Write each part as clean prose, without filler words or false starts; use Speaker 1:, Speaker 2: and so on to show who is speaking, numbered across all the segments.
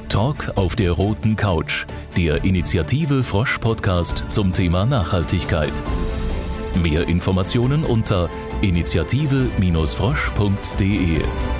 Speaker 1: Talk auf der roten Couch, der Initiative Frosch Podcast zum Thema Nachhaltigkeit. Mehr Informationen unter initiative-frosch.de.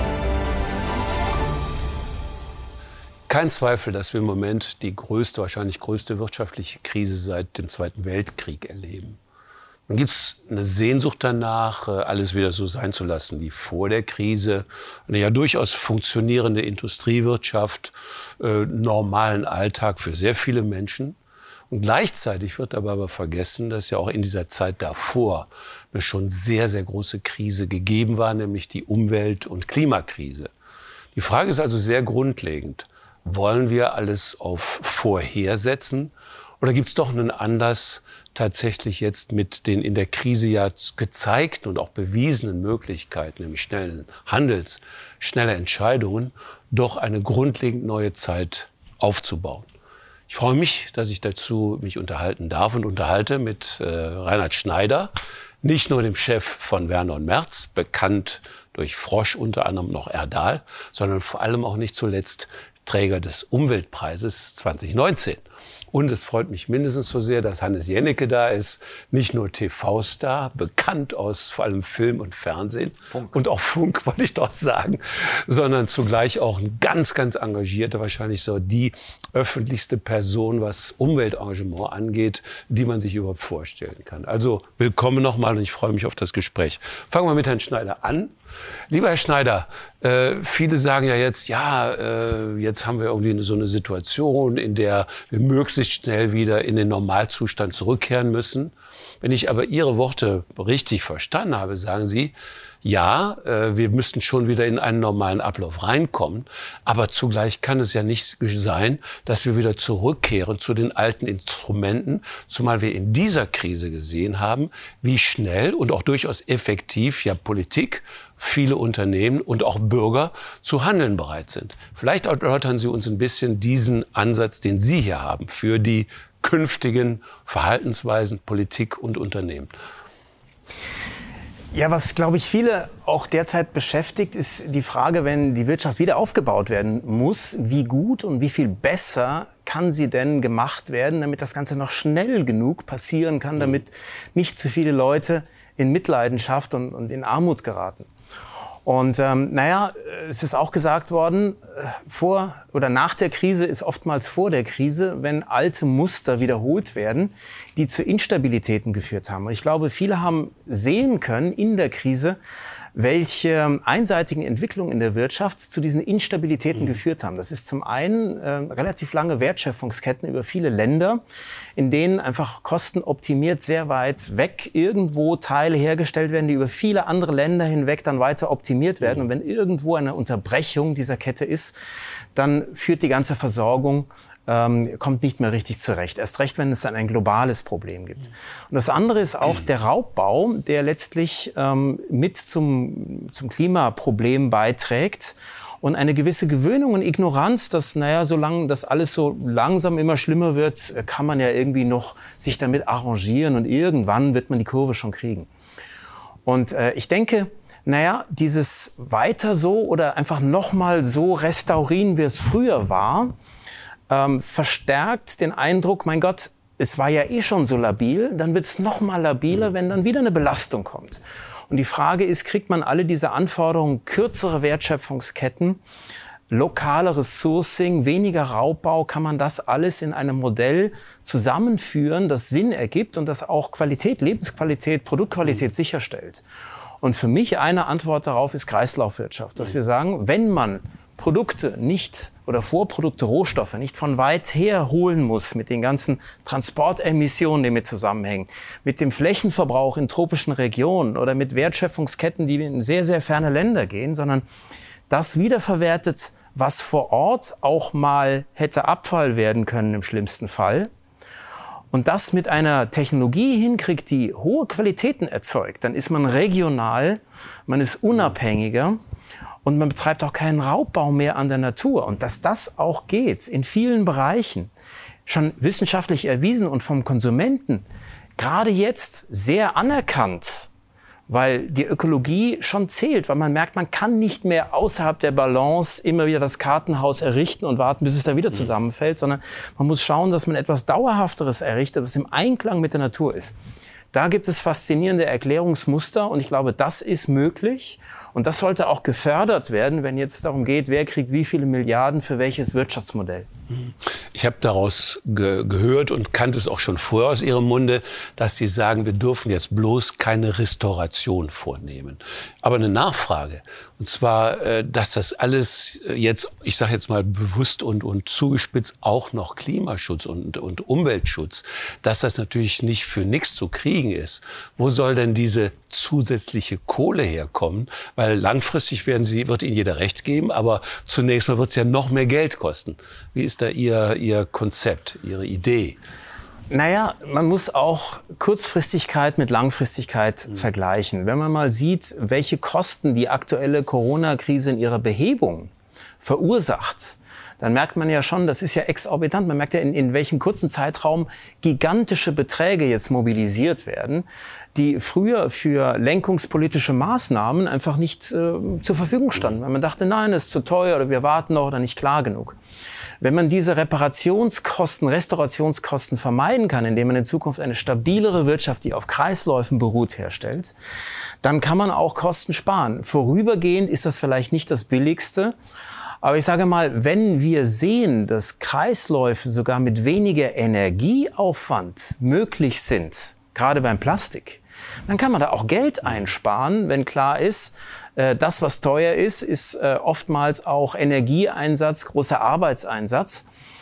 Speaker 2: Kein Zweifel, dass wir im Moment die wahrscheinlich größte wirtschaftliche Krise seit dem Zweiten Weltkrieg erleben. Dann gibt es eine Sehnsucht danach, alles wieder so sein zu lassen wie vor der Krise. Eine ja durchaus funktionierende Industriewirtschaft, normalen Alltag für sehr viele Menschen. Und gleichzeitig wird aber vergessen, dass ja auch in dieser Zeit davor eine schon sehr, sehr große Krise gegeben war, nämlich die Umwelt- und Klimakrise. Die Frage ist also sehr grundlegend. Wollen wir alles auf vorher setzen oder gibt es doch einen Anlass, tatsächlich jetzt mit den in der Krise ja gezeigten und auch bewiesenen Möglichkeiten, nämlich schnellen Handels, schnelle Entscheidungen, doch eine grundlegend neue Zeit aufzubauen? Ich freue mich, dass ich dazu mich unterhalten darf und unterhalte mit Reinhard Schneider, nicht nur dem Chef von Werner & Merz, bekannt durch Frosch, unter anderem noch Erdal, sondern vor allem auch nicht zuletzt Träger des Umweltpreises 2019. Und es freut mich mindestens so sehr, dass Hannes Jennecke da ist, nicht nur TV-Star, bekannt aus vor allem Film und Fernsehen und auch Funk, wollte ich doch sagen, sondern zugleich auch ein ganz, ganz engagierter, wahrscheinlich so die öffentlichste Person, was Umweltengagement angeht, die man sich überhaupt vorstellen kann. Also willkommen nochmal und ich freue mich auf das Gespräch. Fangen wir mit Herrn Schneider an. Lieber Herr Schneider, viele sagen ja jetzt, jetzt haben wir irgendwie so eine Situation, in der wir möglichst schnell wieder in den Normalzustand zurückkehren müssen. Wenn ich aber Ihre Worte richtig verstanden habe, sagen Sie, ja, wir müssten schon wieder in einen normalen Ablauf reinkommen, aber zugleich kann es ja nicht sein, dass wir wieder zurückkehren zu den alten Instrumenten, zumal wir in dieser Krise gesehen haben, wie schnell und auch durchaus effektiv ja Politik, viele Unternehmen und auch Bürger zu handeln bereit sind. Vielleicht erläutern Sie uns ein bisschen diesen Ansatz, den Sie hier haben, für die künftigen Verhaltensweisen Politik und Unternehmen.
Speaker 3: Ja, was, glaube ich, viele auch derzeit beschäftigt, ist die Frage, wenn die Wirtschaft wieder aufgebaut werden muss, wie gut und wie viel besser kann sie denn gemacht werden, damit das Ganze noch schnell genug passieren kann, damit nicht zu viele Leute in Mitleidenschaft und in Armut geraten. Und es ist auch gesagt worden, vor oder nach der Krise ist oftmals vor der Krise, wenn alte Muster wiederholt werden, die zu Instabilitäten geführt haben. Und ich glaube, viele haben sehen können in der Krise, welche einseitigen Entwicklungen in der Wirtschaft zu diesen Instabilitäten geführt haben. Das ist zum einen relativ lange Wertschöpfungsketten über viele Länder, in denen einfach kostenoptimiert sehr weit weg irgendwo Teile hergestellt werden, die über viele andere Länder hinweg dann weiter optimiert werden. Und wenn irgendwo eine Unterbrechung dieser Kette ist, dann führt die ganze Versorgung kommt nicht mehr richtig zurecht. Erst recht, wenn es dann ein globales Problem gibt. Und das andere ist auch der Raubbau, der letztlich mit zum Klimaproblem beiträgt. Und eine gewisse Gewöhnung und Ignoranz, dass, solange das alles so langsam immer schlimmer wird, kann man ja irgendwie noch sich damit arrangieren und irgendwann wird man die Kurve schon kriegen. Und ich denke, dieses weiter so oder einfach nochmal so restaurieren, wie es früher war, verstärkt den Eindruck, mein Gott, es war ja eh schon so labil, dann wird es noch mal labiler, wenn dann wieder eine Belastung kommt. Und die Frage ist, kriegt man alle diese Anforderungen, kürzere Wertschöpfungsketten, lokaleres Sourcing, weniger Raubbau, kann man das alles in einem Modell zusammenführen, das Sinn ergibt und das auch Qualität, Lebensqualität, Produktqualität sicherstellt? Und für mich eine Antwort darauf ist Kreislaufwirtschaft, dass wir sagen, wenn man Produkte nicht oder Vorprodukte, Rohstoffe nicht von weit her holen muss mit den ganzen Transportemissionen, die mit zusammenhängen, mit dem Flächenverbrauch in tropischen Regionen oder mit Wertschöpfungsketten, die in sehr, sehr ferne Länder gehen, sondern das wiederverwertet, was vor Ort auch mal hätte Abfall werden können im schlimmsten Fall, und das mit einer Technologie hinkriegt, die hohe Qualitäten erzeugt, dann ist man regional, man ist unabhängiger. Und man betreibt auch keinen Raubbau mehr an der Natur. Und dass das auch geht, in vielen Bereichen, schon wissenschaftlich erwiesen und vom Konsumenten gerade jetzt sehr anerkannt, weil die Ökologie schon zählt, weil man merkt, man kann nicht mehr außerhalb der Balance immer wieder das Kartenhaus errichten und warten, bis es dann wieder zusammenfällt, sondern man muss schauen, dass man etwas Dauerhafteres errichtet, das im Einklang mit der Natur ist. Da gibt es faszinierende Erklärungsmuster und ich glaube, das ist möglich. Und das sollte auch gefördert werden, wenn jetzt darum geht, wer kriegt wie viele Milliarden für welches Wirtschaftsmodell.
Speaker 2: Ich habe daraus gehört und kannte es auch schon vorher aus Ihrem Munde, dass Sie sagen, wir dürfen jetzt bloß keine Restauration vornehmen. Aber eine Nachfrage, und zwar, dass das alles jetzt, ich sage jetzt mal bewusst und zugespitzt, auch noch Klimaschutz und Umweltschutz, dass das natürlich nicht für nichts zu kriegen ist. Wo soll denn diese zusätzliche Kohle herkommen? Weil langfristig wird Ihnen jeder recht geben, aber zunächst mal wird es ja noch mehr Geld kosten. Wie ist da Ihr Konzept, Ihre Idee?
Speaker 3: Naja, man muss auch Kurzfristigkeit mit Langfristigkeit vergleichen. Wenn man mal sieht, welche Kosten die aktuelle Corona-Krise in ihrer Behebung verursacht, dann merkt man ja schon, das ist ja exorbitant. Man merkt ja, in welchem kurzen Zeitraum gigantische Beträge jetzt mobilisiert werden, die früher für lenkungspolitische Maßnahmen einfach nicht zur Verfügung standen. Weil man dachte, nein, das ist zu teuer oder wir warten noch oder nicht klar genug. Wenn man diese Restaurationskosten vermeiden kann, indem man in Zukunft eine stabilere Wirtschaft, die auf Kreisläufen beruht, herstellt, dann kann man auch Kosten sparen. Vorübergehend ist das vielleicht nicht das Billigste, aber ich sage mal, wenn wir sehen, dass Kreisläufe sogar mit weniger Energieaufwand möglich sind, gerade beim Plastik, dann kann man da auch Geld einsparen, wenn klar ist, das, was teuer ist, ist oftmals auch Energieeinsatz, großer Arbeitseinsatz.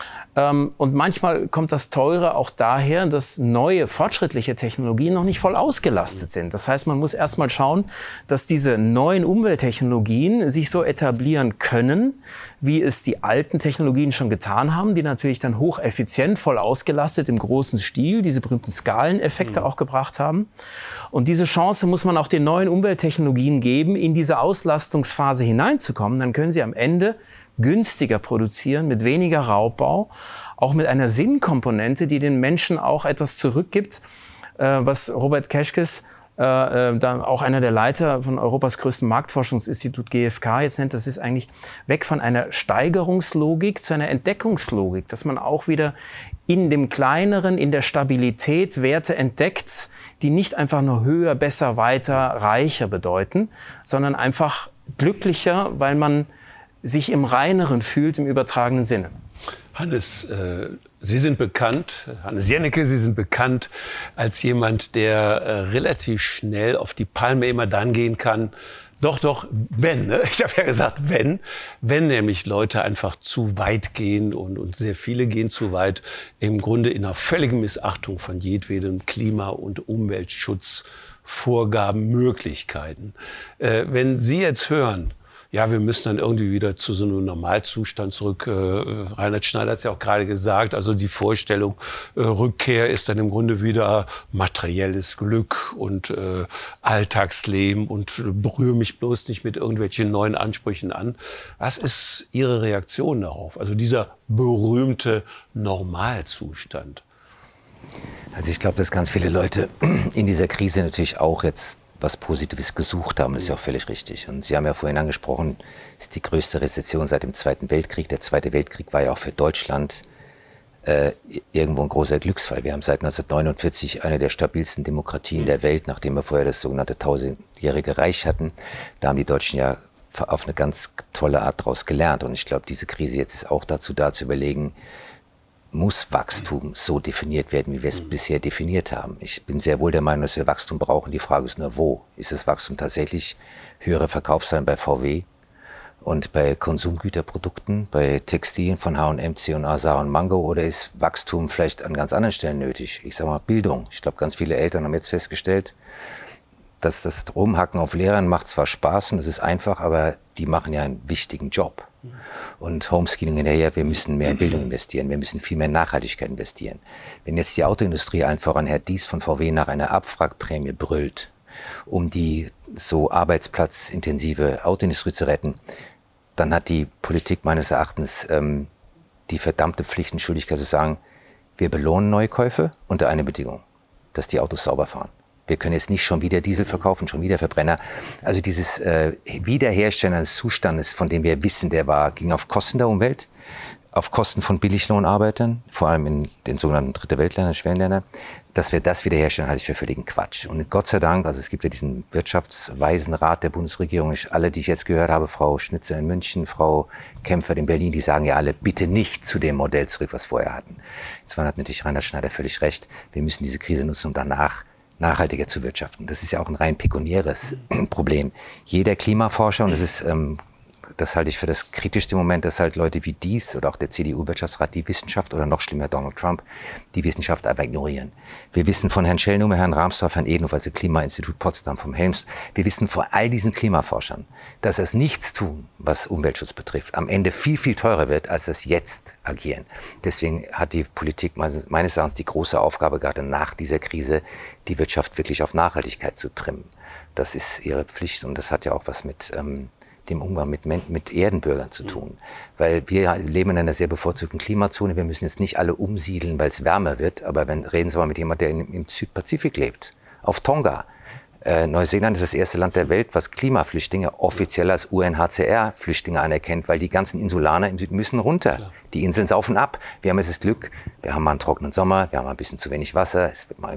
Speaker 3: Und manchmal kommt das Teure auch daher, dass neue, fortschrittliche Technologien noch nicht voll ausgelastet sind. Das heißt, man muss erst mal schauen, dass diese neuen Umwelttechnologien sich so etablieren können, wie es die alten Technologien schon getan haben, die natürlich dann hocheffizient, voll ausgelastet im großen Stil diese berühmten Skaleneffekte auch gebracht haben. Und diese Chance muss man auch den neuen Umwelttechnologien geben, in diese Auslastungsphase hineinzukommen. Dann können sie am Ende günstiger produzieren, mit weniger Raubbau, auch mit einer Sinnkomponente, die den Menschen auch etwas zurückgibt, was Robert Keschkes, dann auch einer der Leiter von Europas größten Marktforschungsinstitut GfK jetzt nennt, das ist eigentlich weg von einer Steigerungslogik zu einer Entdeckungslogik, dass man auch wieder in dem Kleineren, in der Stabilität Werte entdeckt, die nicht einfach nur höher, besser, weiter, reicher bedeuten, sondern einfach glücklicher, weil man sich im Reineren fühlt, im übertragenen Sinne.
Speaker 2: Hannes, Sie sind bekannt, Hannes Jennecke, Sie sind bekannt als jemand, der relativ schnell auf die Palme immer dann gehen kann. Doch, wenn, ne? Ich habe ja gesagt, wenn nämlich Leute einfach zu weit gehen und sehr viele gehen zu weit, im Grunde in einer völligen Missachtung von jedwedem Klima- und Umweltschutzvorgaben, Möglichkeiten. Wenn Sie jetzt hören, ja, wir müssen dann irgendwie wieder zu so einem Normalzustand zurück. Reinhard Schneider hat es ja auch gerade gesagt. Also die Vorstellung, Rückkehr ist dann im Grunde wieder materielles Glück und Alltagsleben und berühre mich bloß nicht mit irgendwelchen neuen Ansprüchen an. Was ist Ihre Reaktion darauf? Also dieser berühmte Normalzustand.
Speaker 4: Also ich glaube, dass ganz viele Leute in dieser Krise natürlich auch jetzt was Positives gesucht haben, das ist ja auch völlig richtig. Und Sie haben ja vorhin angesprochen, es ist die größte Rezession seit dem Zweiten Weltkrieg. Der Zweite Weltkrieg war ja auch für Deutschland irgendwo ein großer Glücksfall. Wir haben seit 1949 eine der stabilsten Demokratien der Welt, nachdem wir vorher das sogenannte 1000-jährige Reich hatten. Da haben die Deutschen ja auf eine ganz tolle Art daraus gelernt. Und ich glaube, diese Krise jetzt ist auch dazu da, zu überlegen, muss Wachstum so definiert werden, wie wir es bisher definiert haben. Ich bin sehr wohl der Meinung, dass wir Wachstum brauchen. Die Frage ist nur, wo? Ist das Wachstum tatsächlich höhere Verkaufszahlen bei VW und bei Konsumgüterprodukten, bei Textilien von H&M, C&A, Zara und Mango? Oder ist Wachstum vielleicht an ganz anderen Stellen nötig? Ich sage mal Bildung. Ich glaube, ganz viele Eltern haben jetzt festgestellt, dass das Rumhacken auf Lehrern macht zwar Spaß und es ist einfach, aber die machen ja einen wichtigen Job. Und Homeschooling hinterher, wir müssen mehr in Bildung investieren, wir müssen viel mehr in Nachhaltigkeit investieren. Wenn jetzt die Autoindustrie allen voran Herr Dies von VW nach einer Abwrackprämie brüllt, um die so arbeitsplatzintensive Autoindustrie zu retten, dann hat die Politik meines Erachtens die verdammte Pflicht und Schuldigkeit zu sagen, wir belohnen Neukäufe unter einer Bedingung, dass die Autos sauber fahren. Wir können jetzt nicht schon wieder Diesel verkaufen, schon wieder Verbrenner. Also dieses Wiederherstellen eines Zustandes, von dem wir wissen, ging auf Kosten der Umwelt, auf Kosten von Billiglohnarbeitern, vor allem in den sogenannten Dritte Weltländern, Schwellenländern, dass wir das wiederherstellen, halte ich für völligen Quatsch. Und Gott sei Dank, also es gibt ja diesen Wirtschaftsweisenrat der Bundesregierung, alle, die ich jetzt gehört habe, Frau Schnitzer in München, Frau Kempfert in Berlin, die sagen ja alle, bitte nicht zu dem Modell zurück, was wir vorher hatten. Jetzt hat natürlich Reinhard Schneider völlig recht, wir müssen diese Krise nutzen, um danach nachhaltiger zu wirtschaften. Das ist ja auch ein rein pekuniäres Problem. Jeder Klimaforscher, und das halte ich für das kritischste Moment, dass halt Leute wie dies oder auch der CDU-Wirtschaftsrat die Wissenschaft oder noch schlimmer Donald Trump die Wissenschaft einfach ignorieren. Wir wissen von Herrn Schellnummer, Herrn Rahmstorff, Herrn Edenhof, also Klimainstitut Potsdam, vom Helms, wir wissen vor all diesen Klimaforschern, dass das Nichtstun, was Umweltschutz betrifft, am Ende viel, viel teurer wird, als das Jetzt agieren. Deswegen hat die Politik meines Erachtens die große Aufgabe, gerade nach dieser Krise, die Wirtschaft wirklich auf Nachhaltigkeit zu trimmen. Das ist ihre Pflicht und das hat ja auch was mit dem Umgang mit Erdenbürgern zu tun. Weil wir leben in einer sehr bevorzugten Klimazone. Wir müssen jetzt nicht alle umsiedeln, weil es wärmer wird. Aber reden Sie mal mit jemandem, der im Südpazifik lebt, auf Tonga. Neuseeland ist das erste Land der Welt, was Klimaflüchtlinge offiziell als UNHCR-Flüchtlinge anerkennt, weil die ganzen Insulaner im Süden müssen runter. Klar. Die Inseln saufen ab. Wir haben jetzt das Glück, wir haben mal einen trockenen Sommer, wir haben mal ein bisschen zu wenig Wasser,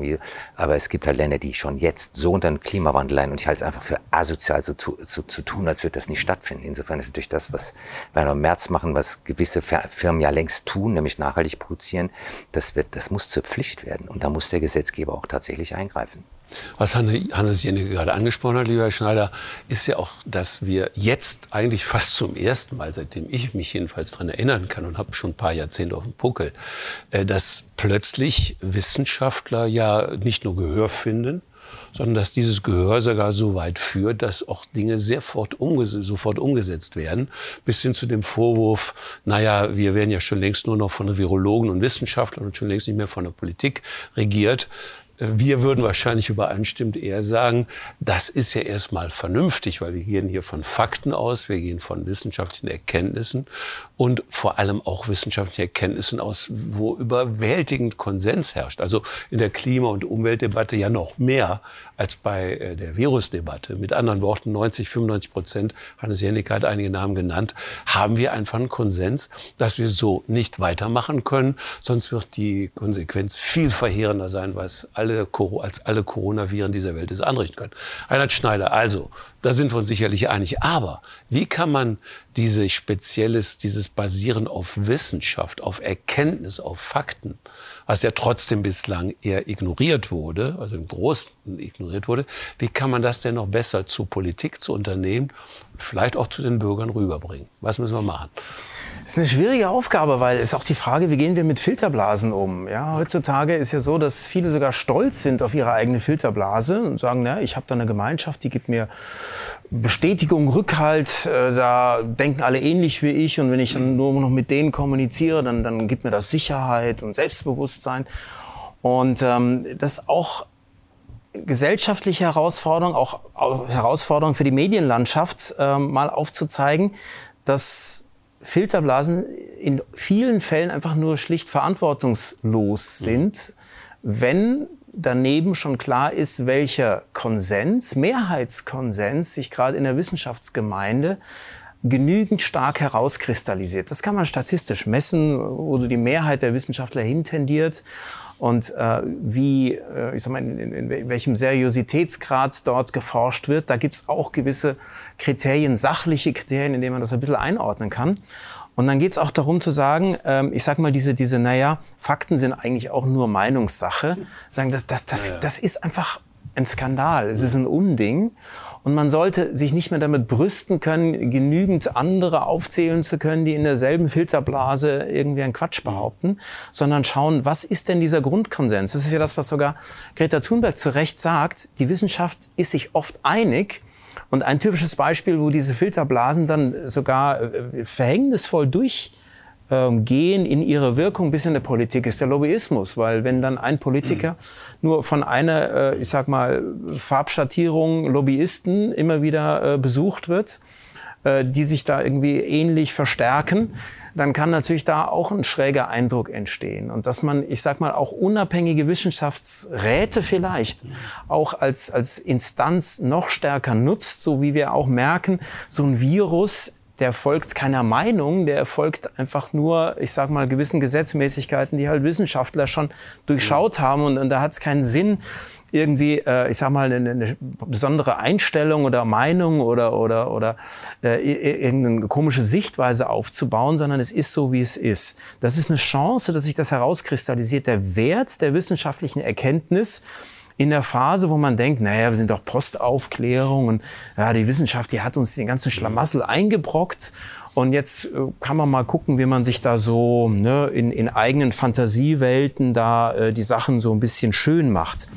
Speaker 4: aber es gibt halt Länder, die schon jetzt so unter den Klimawandel leiden und ich halte es einfach für asozial so zu tun, als würde das nicht stattfinden. Insofern ist natürlich das, was wir im März machen, was gewisse Firmen ja längst tun, nämlich nachhaltig produzieren, das muss zur Pflicht werden und da muss der Gesetzgeber auch tatsächlich eingreifen.
Speaker 2: Was Hannes Jennecke gerade angesprochen hat, lieber Herr Schneider, ist ja auch, dass wir jetzt eigentlich fast zum ersten Mal, seitdem ich mich jedenfalls daran erinnern kann und habe schon ein paar Jahrzehnte auf dem Puckel, dass plötzlich Wissenschaftler ja nicht nur Gehör finden, sondern dass dieses Gehör sogar so weit führt, dass auch Dinge sofort umgesetzt werden, bis hin zu dem Vorwurf, naja, wir werden ja schon längst nur noch von Virologen und Wissenschaftlern und schon längst nicht mehr von der Politik regiert. Wir würden wahrscheinlich übereinstimmend eher sagen, das ist ja erstmal vernünftig, weil wir gehen hier von Fakten aus, wir gehen von wissenschaftlichen Erkenntnissen und vor allem auch wissenschaftlichen Erkenntnissen aus, wo überwältigend Konsens herrscht. Also in der Klima- und Umweltdebatte ja noch mehr als bei der Virusdebatte. Mit anderen Worten, 90-95%, Hannes Jennecke hat einige Namen genannt, haben wir einfach einen Konsens, dass wir so nicht weitermachen können. Sonst wird die Konsequenz viel verheerender sein, was alle Coronaviren dieser Welt es anrichten können. Reinhard Schneider, also, da sind wir uns sicherlich einig. Aber wie kann man dieses Basieren auf Wissenschaft, auf Erkenntnis, auf Fakten, was ja trotzdem bislang eher ignoriert wurde, also im Großen ignoriert wurde, wie kann man das denn noch besser zu Politik, zu Unternehmen, vielleicht auch zu den Bürgern rüberbringen? Was müssen wir machen?
Speaker 3: Das ist eine schwierige Aufgabe, weil es ist auch die Frage, wie gehen wir mit Filterblasen um? Ja, heutzutage ist ja so, dass viele sogar stolz sind auf ihre eigene Filterblase und sagen, na, ich habe da eine Gemeinschaft, die gibt mir Bestätigung, Rückhalt, da denken alle ähnlich wie ich und wenn ich dann nur noch mit denen kommuniziere, dann gibt mir das Sicherheit und Selbstbewusstsein. Und das ist auch gesellschaftliche Herausforderung, auch Herausforderung für die Medienlandschaft, mal aufzuzeigen, dass Filterblasen in vielen Fällen einfach nur schlicht verantwortungslos sind, wenn daneben schon klar ist, welcher Konsens, Mehrheitskonsens sich gerade in der Wissenschaftsgemeinde genügend stark herauskristallisiert. Das kann man statistisch messen, wo die Mehrheit der Wissenschaftler hintendiert und in welchem Seriositätsgrad dort geforscht wird. Da gibt's auch gewisse Kriterien, sachliche Kriterien, in denen man das ein bisschen einordnen kann. Und dann geht's auch darum zu sagen, Fakten sind eigentlich auch nur Meinungssache. Sagen, das ist einfach ein Skandal, es ist ein Unding. Und man sollte sich nicht mehr damit brüsten können, genügend andere aufzählen zu können, die in derselben Filterblase irgendwie einen Quatsch behaupten, sondern schauen, was ist denn dieser Grundkonsens? Das ist ja das, was sogar Greta Thunberg zu Recht sagt. Die Wissenschaft ist sich oft einig. Und ein typisches Beispiel, wo diese Filterblasen dann sogar verhängnisvoll durchgehen in ihre Wirkung bis in der Politik, ist der Lobbyismus. Weil wenn dann ein Politiker nur von einer, Farbschattierung Lobbyisten immer wieder besucht wird, die sich da irgendwie ähnlich verstärken, dann kann natürlich da auch ein schräger Eindruck entstehen. Und dass man, ich sag mal, auch unabhängige Wissenschaftsräte vielleicht auch als Instanz noch stärker nutzt, so wie wir auch merken, so ein Virus, der folgt keiner Meinung, der folgt einfach nur, ich sag mal, gewissen Gesetzmäßigkeiten, die halt Wissenschaftler schon durchschaut haben. Und da hat es keinen Sinn, irgendwie, ich sag mal, eine besondere Einstellung oder Meinung oder irgendeine komische Sichtweise aufzubauen, sondern es ist so, wie es ist. Das ist eine Chance, dass sich das herauskristallisiert, der Wert der wissenschaftlichen Erkenntnis in der Phase, wo man denkt, naja, wir sind doch Postaufklärung und ja, die Wissenschaft, die hat uns den ganzen Schlamassel eingebrockt. Und jetzt kann man mal gucken, wie man sich da so in eigenen Fantasiewelten da die Sachen so ein bisschen schön macht.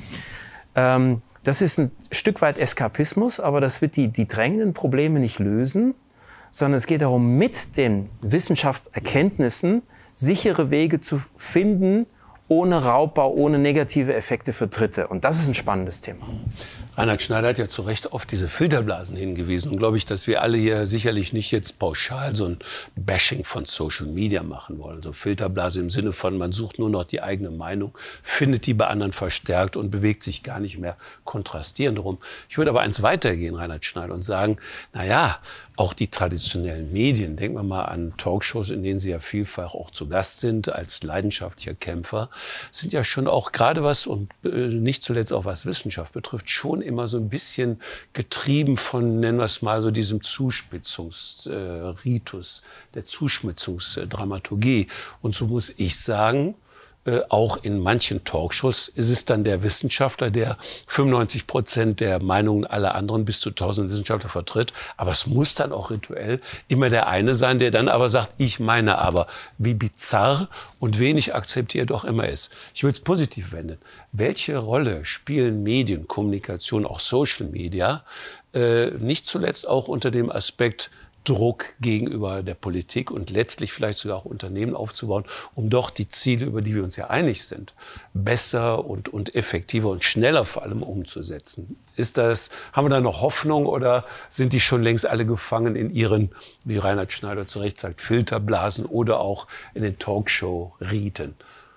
Speaker 3: Das ist ein Stück weit Eskapismus, aber das wird die drängenden Probleme nicht lösen, sondern es geht darum, mit den Wissenschaftserkenntnissen sichere Wege zu finden, ohne Raubbau, ohne negative Effekte für Dritte. Und das ist ein spannendes Thema.
Speaker 2: Reinhard Schneider hat ja zu Recht auf diese Filterblasen hingewiesen. Und glaube ich, dass wir alle hier sicherlich nicht jetzt pauschal so ein Bashing von Social Media machen wollen. So Filterblase im Sinne von, man sucht nur noch die eigene Meinung, findet die bei anderen verstärkt und bewegt sich gar nicht mehr kontrastierend rum. Ich würde aber eins weitergehen, Reinhard Schneider, und sagen, naja, auch die traditionellen Medien, denken wir mal an Talkshows, in denen Sie ja vielfach auch zu Gast sind, als leidenschaftlicher Kämpfer, sind ja schon auch gerade was und nicht zuletzt auch was Wissenschaft betrifft, schon immer so ein bisschen getrieben von, nennen wir es mal so, diesem Zuspitzungsritus, der Zuspitzungsdramaturgie. Und so muss ich sagen, auch in manchen Talkshows ist es dann der Wissenschaftler, der 95% der Meinungen aller anderen bis zu 1000 Wissenschaftler vertritt. Aber es muss dann auch rituell immer der eine sein, der dann aber sagt, ich meine aber, wie bizarr und wenig akzeptiert auch immer ist. Ich will es positiv wenden. Welche Rolle spielen Medien, Kommunikation, auch Social Media, nicht zuletzt auch unter dem Aspekt Druck gegenüber der Politik und letztlich vielleicht sogar auch Unternehmen aufzubauen, um doch die Ziele, über die wir uns ja einig sind, besser und effektiver und schneller vor allem umzusetzen. Haben wir da noch Hoffnung oder sind die schon längst alle gefangen in ihren, wie Reinhard Schneider zu Recht sagt, Filterblasen oder auch in den Talkshow-Riten?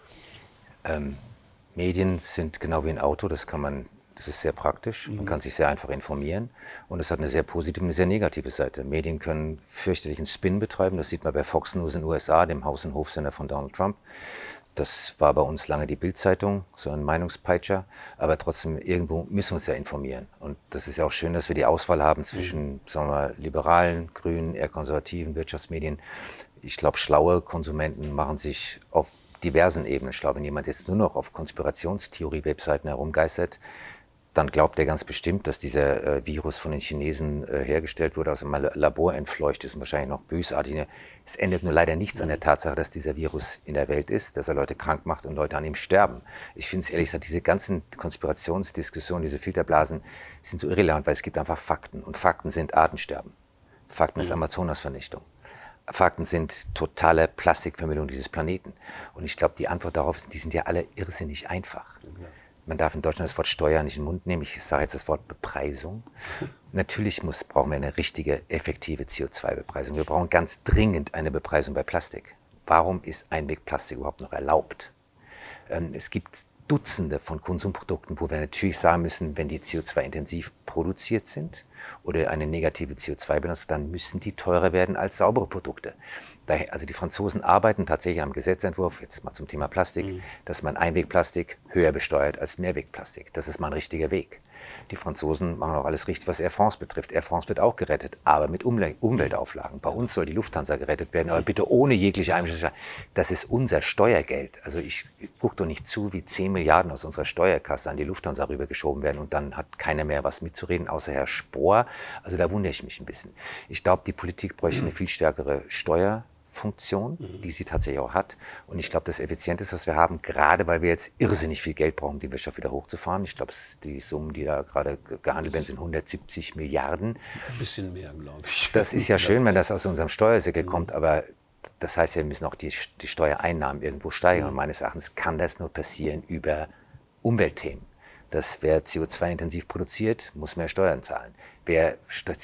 Speaker 4: Medien sind genau wie ein Auto, das ist sehr praktisch, man kann sich sehr einfach informieren und es hat eine sehr positive und eine sehr negative Seite. Medien können fürchterlichen Spin betreiben, das sieht man bei Fox News in den USA, dem Haus- und Hofsender von Donald Trump. Das war bei uns lange die Bild-Zeitung, so ein Meinungspeitscher, aber trotzdem irgendwo müssen wir uns ja informieren. Und das ist ja auch schön, dass wir die Auswahl haben zwischen, sagen wir mal, liberalen, grünen, eher konservativen Wirtschaftsmedien. Ich glaube, schlaue Konsumenten machen sich auf diversen Ebenen schlau. Wenn jemand jetzt nur noch auf Konspirationstheorie-Webseiten herumgeistert, dann glaubt er ganz bestimmt, dass dieser Virus von den Chinesen hergestellt wurde, aus einem Labor entfleucht ist und wahrscheinlich noch bösartig. Es ändert nur leider nichts an der Tatsache, dass dieser Virus in der Welt ist, dass er Leute krank macht und Leute an ihm sterben. Ich finde es ehrlich gesagt, diese ganzen Konspirationsdiskussionen, diese Filterblasen sind so irrelevant, weil es gibt einfach Fakten. Und Fakten sind Artensterben. Fakten ist Amazonasvernichtung. Fakten sind totale Plastikvermüllung dieses Planeten. Und ich glaube, die Antwort darauf ist, die sind ja alle irrsinnig einfach. Man darf in Deutschland das Wort Steuer nicht in den Mund nehmen. Ich sage jetzt das Wort Bepreisung. Natürlich brauchen wir eine richtige, effektive CO2-Bepreisung. Wir brauchen ganz dringend eine Bepreisung bei Plastik. Warum ist Einwegplastik überhaupt noch erlaubt? Es gibt Dutzende von Konsumprodukten, wo wir natürlich sagen müssen, wenn die CO2-intensiv produziert sind oder eine negative CO2-Bilanz, dann müssen die teurer werden als saubere Produkte. Also die Franzosen arbeiten tatsächlich am Gesetzentwurf, jetzt mal zum Thema Plastik, dass man Einwegplastik höher besteuert als Mehrwegplastik. Das ist mal ein richtiger Weg. Die Franzosen machen auch alles richtig, was Air France betrifft. Air France wird auch gerettet, aber mit Umweltauflagen. Bei uns soll die Lufthansa gerettet werden, aber bitte ohne jegliche Einmischung. Das ist unser Steuergeld. Also ich gucke doch nicht zu, wie 10 Milliarden aus unserer Steuerkasse an die Lufthansa rübergeschoben werden und dann hat keiner mehr was mitzureden, außer Herr Spohr. Also da wundere ich mich ein bisschen. Ich glaube, die Politik bräuchte eine viel stärkere Steuerfunktion, die sie tatsächlich auch hat. Und ich glaube, das Effizienteste, was wir haben, gerade weil wir jetzt irrsinnig viel Geld brauchen, um die Wirtschaft wieder hochzufahren. Ich glaube, die Summen, die da gerade gehandelt werden, sind 170 Milliarden.
Speaker 2: Ein bisschen mehr, glaube ich.
Speaker 4: Das ist ja schön, wenn das aus unserem Steuersäckel kommt, aber das heißt ja, wir müssen auch die Steuereinnahmen irgendwo steigern. Und meines Erachtens kann das nur passieren über Umweltthemen. Dass wer CO2-intensiv produziert, muss mehr Steuern zahlen. Wer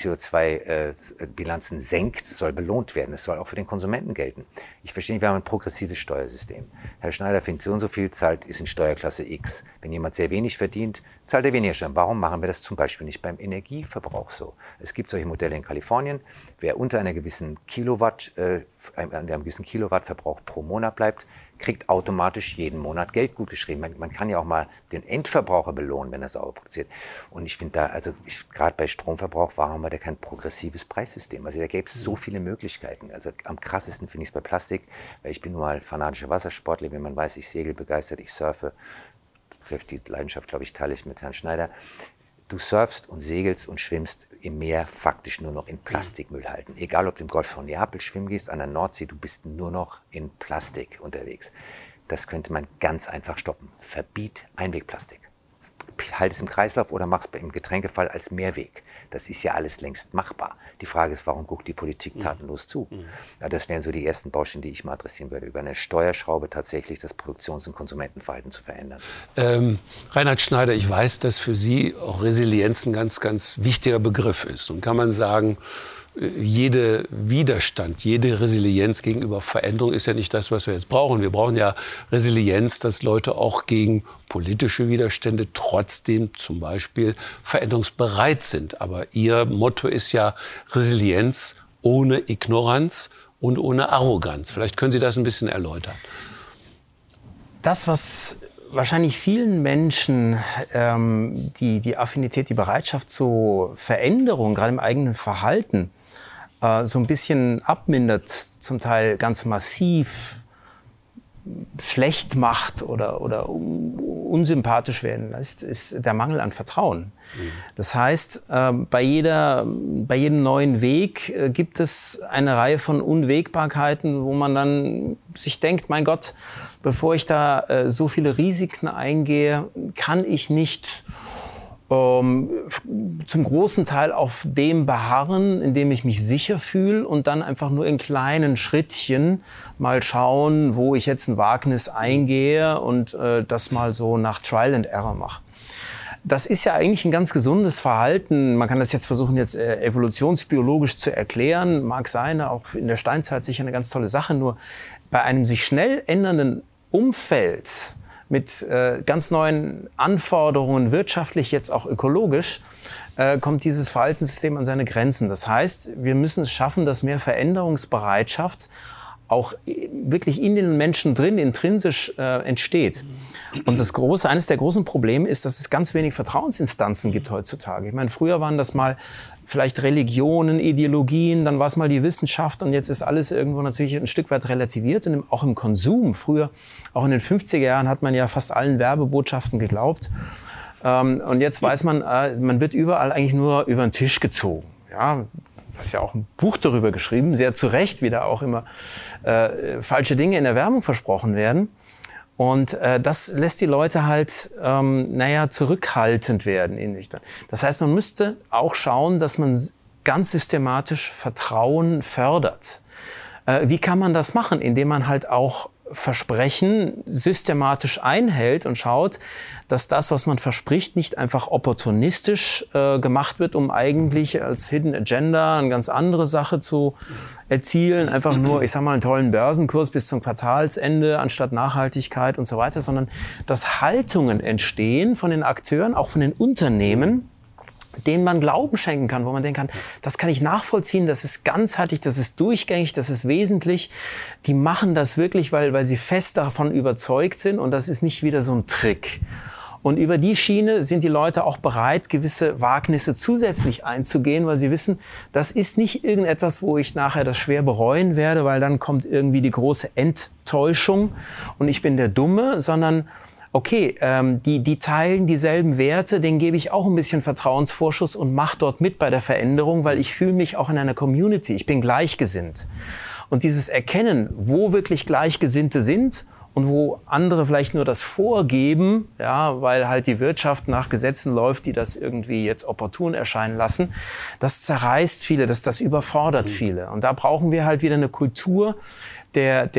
Speaker 4: CO2-Bilanzen senkt, soll belohnt werden. Das soll auch für den Konsumenten gelten. Ich verstehe nicht, wir haben ein progressives Steuersystem. Herr Schneider findet so und so viel, zahlt, ist in Steuerklasse X. Wenn jemand sehr wenig verdient, zahlt er weniger Steuern. Warum machen wir das zum Beispiel nicht beim Energieverbrauch so? Es gibt solche Modelle in Kalifornien. Wer unter einem gewissen Kilowattverbrauch pro Monat bleibt, kriegt automatisch jeden Monat Geld gutgeschrieben. Man kann ja auch mal den Endverbraucher belohnen, wenn er sauber produziert. Und ich finde da, gerade bei Stromverbrauch, warum haben wir da kein progressives Preissystem? Also da gäbe es so viele Möglichkeiten. Also am krassesten finde ich es bei Plastik, weil ich bin nur mal fanatischer Wassersportler, wie man weiß, ich segel begeistert, ich surfe. Die Leidenschaft, glaube ich, teile ich mit Herrn Schneider. Du surfst und segelst und schwimmst im Meer faktisch nur noch in Plastikmüll halten. Egal, ob du im Golf von Neapel schwimmen gehst, an der Nordsee, du bist nur noch in Plastik unterwegs. Das könnte man ganz einfach stoppen. Verbiet Einwegplastik. Halt es im Kreislauf oder mach es im Getränkefall als Mehrweg. Das ist ja alles längst machbar. Die Frage ist, warum guckt die Politik tatenlos zu? Ja, das wären so die ersten Baustellen, die ich mal adressieren würde, über eine Steuerschraube tatsächlich das Produktions- und Konsumentenverhalten zu verändern.
Speaker 2: Reinhard Schneider, ich weiß, dass für Sie auch Resilienz ein ganz, ganz wichtiger Begriff ist. Und kann man sagen, jeder Widerstand, jede Resilienz gegenüber Veränderung ist ja nicht das, was wir jetzt brauchen. Wir brauchen ja Resilienz, dass Leute auch gegen politische Widerstände trotzdem zum Beispiel veränderungsbereit sind. Aber Ihr Motto ist ja Resilienz ohne Ignoranz und ohne Arroganz. Vielleicht können Sie das ein bisschen erläutern.
Speaker 3: Das, was wahrscheinlich vielen Menschen die Affinität, die Bereitschaft zur Veränderung, gerade im eigenen Verhalten, so ein bisschen abmindert, zum Teil ganz massiv schlecht macht oder unsympathisch werden lässt, ist der Mangel an Vertrauen. Das heißt, bei jedem neuen Weg gibt es eine Reihe von Unwägbarkeiten, wo man dann sich denkt, mein Gott, bevor ich da so viele Risiken eingehe, kann ich nicht zum großen Teil auf dem beharren, in dem ich mich sicher fühle und dann einfach nur in kleinen Schrittchen mal schauen, wo ich jetzt ein Wagnis eingehe und das mal so nach Trial and Error mache. Das ist ja eigentlich ein ganz gesundes Verhalten. Man kann das jetzt versuchen, evolutionsbiologisch zu erklären. Mag sein, auch in der Steinzeit sicher eine ganz tolle Sache. Nur bei einem sich schnell ändernden Umfeld mit ganz neuen Anforderungen, wirtschaftlich, jetzt auch ökologisch, kommt dieses Verhaltenssystem an seine Grenzen. Das heißt, wir müssen es schaffen, dass mehr Veränderungsbereitschaft auch wirklich in den Menschen drin, intrinsisch entsteht. Und eines der großen Probleme ist, dass es ganz wenig Vertrauensinstanzen gibt heutzutage. Ich meine, früher waren das mal vielleicht Religionen, Ideologien, dann war es mal die Wissenschaft und jetzt ist alles irgendwo natürlich ein Stück weit relativiert. Und auch im Konsum, früher, auch in den 50er Jahren, hat man ja fast allen Werbebotschaften geglaubt. Und jetzt weiß man, man wird überall eigentlich nur über den Tisch gezogen. Ja, du hast ja auch ein Buch darüber geschrieben, sehr zu Recht, wie da auch immer falsche Dinge in der Werbung versprochen werden. Und das lässt die Leute halt, zurückhaltend werden in sich. Das heißt, man müsste auch schauen, dass man ganz systematisch Vertrauen fördert. Wie kann man das machen? Indem man halt auch Versprechen systematisch einhält und schaut, dass das, was man verspricht, nicht einfach opportunistisch gemacht wird, um eigentlich als Hidden Agenda eine ganz andere Sache zu erzielen. Einfach nur, ich sag mal, einen tollen Börsenkurs bis zum Quartalsende anstatt Nachhaltigkeit und so weiter, sondern dass Haltungen entstehen von den Akteuren, auch von den Unternehmen, denen man Glauben schenken kann, wo man denken kann, das kann ich nachvollziehen, das ist ganzheitlich, das ist durchgängig, das ist wesentlich. Die machen das wirklich, weil sie fest davon überzeugt sind und das ist nicht wieder so ein Trick. Und über die Schiene sind die Leute auch bereit, gewisse Wagnisse zusätzlich einzugehen, weil sie wissen, das ist nicht irgendetwas, wo ich nachher das schwer bereuen werde, weil dann kommt irgendwie die große Enttäuschung und ich bin der Dumme, sondern okay, die teilen dieselben Werte, denen gebe ich auch ein bisschen Vertrauensvorschuss und mache dort mit bei der Veränderung, weil ich fühle mich auch in einer Community, ich bin gleichgesinnt. Und dieses Erkennen, wo wirklich Gleichgesinnte sind und wo andere vielleicht nur das vorgeben, ja, weil halt die Wirtschaft nach Gesetzen läuft, die das irgendwie jetzt opportun erscheinen lassen, das zerreißt viele, das überfordert viele. Und da brauchen wir halt wieder eine Kultur der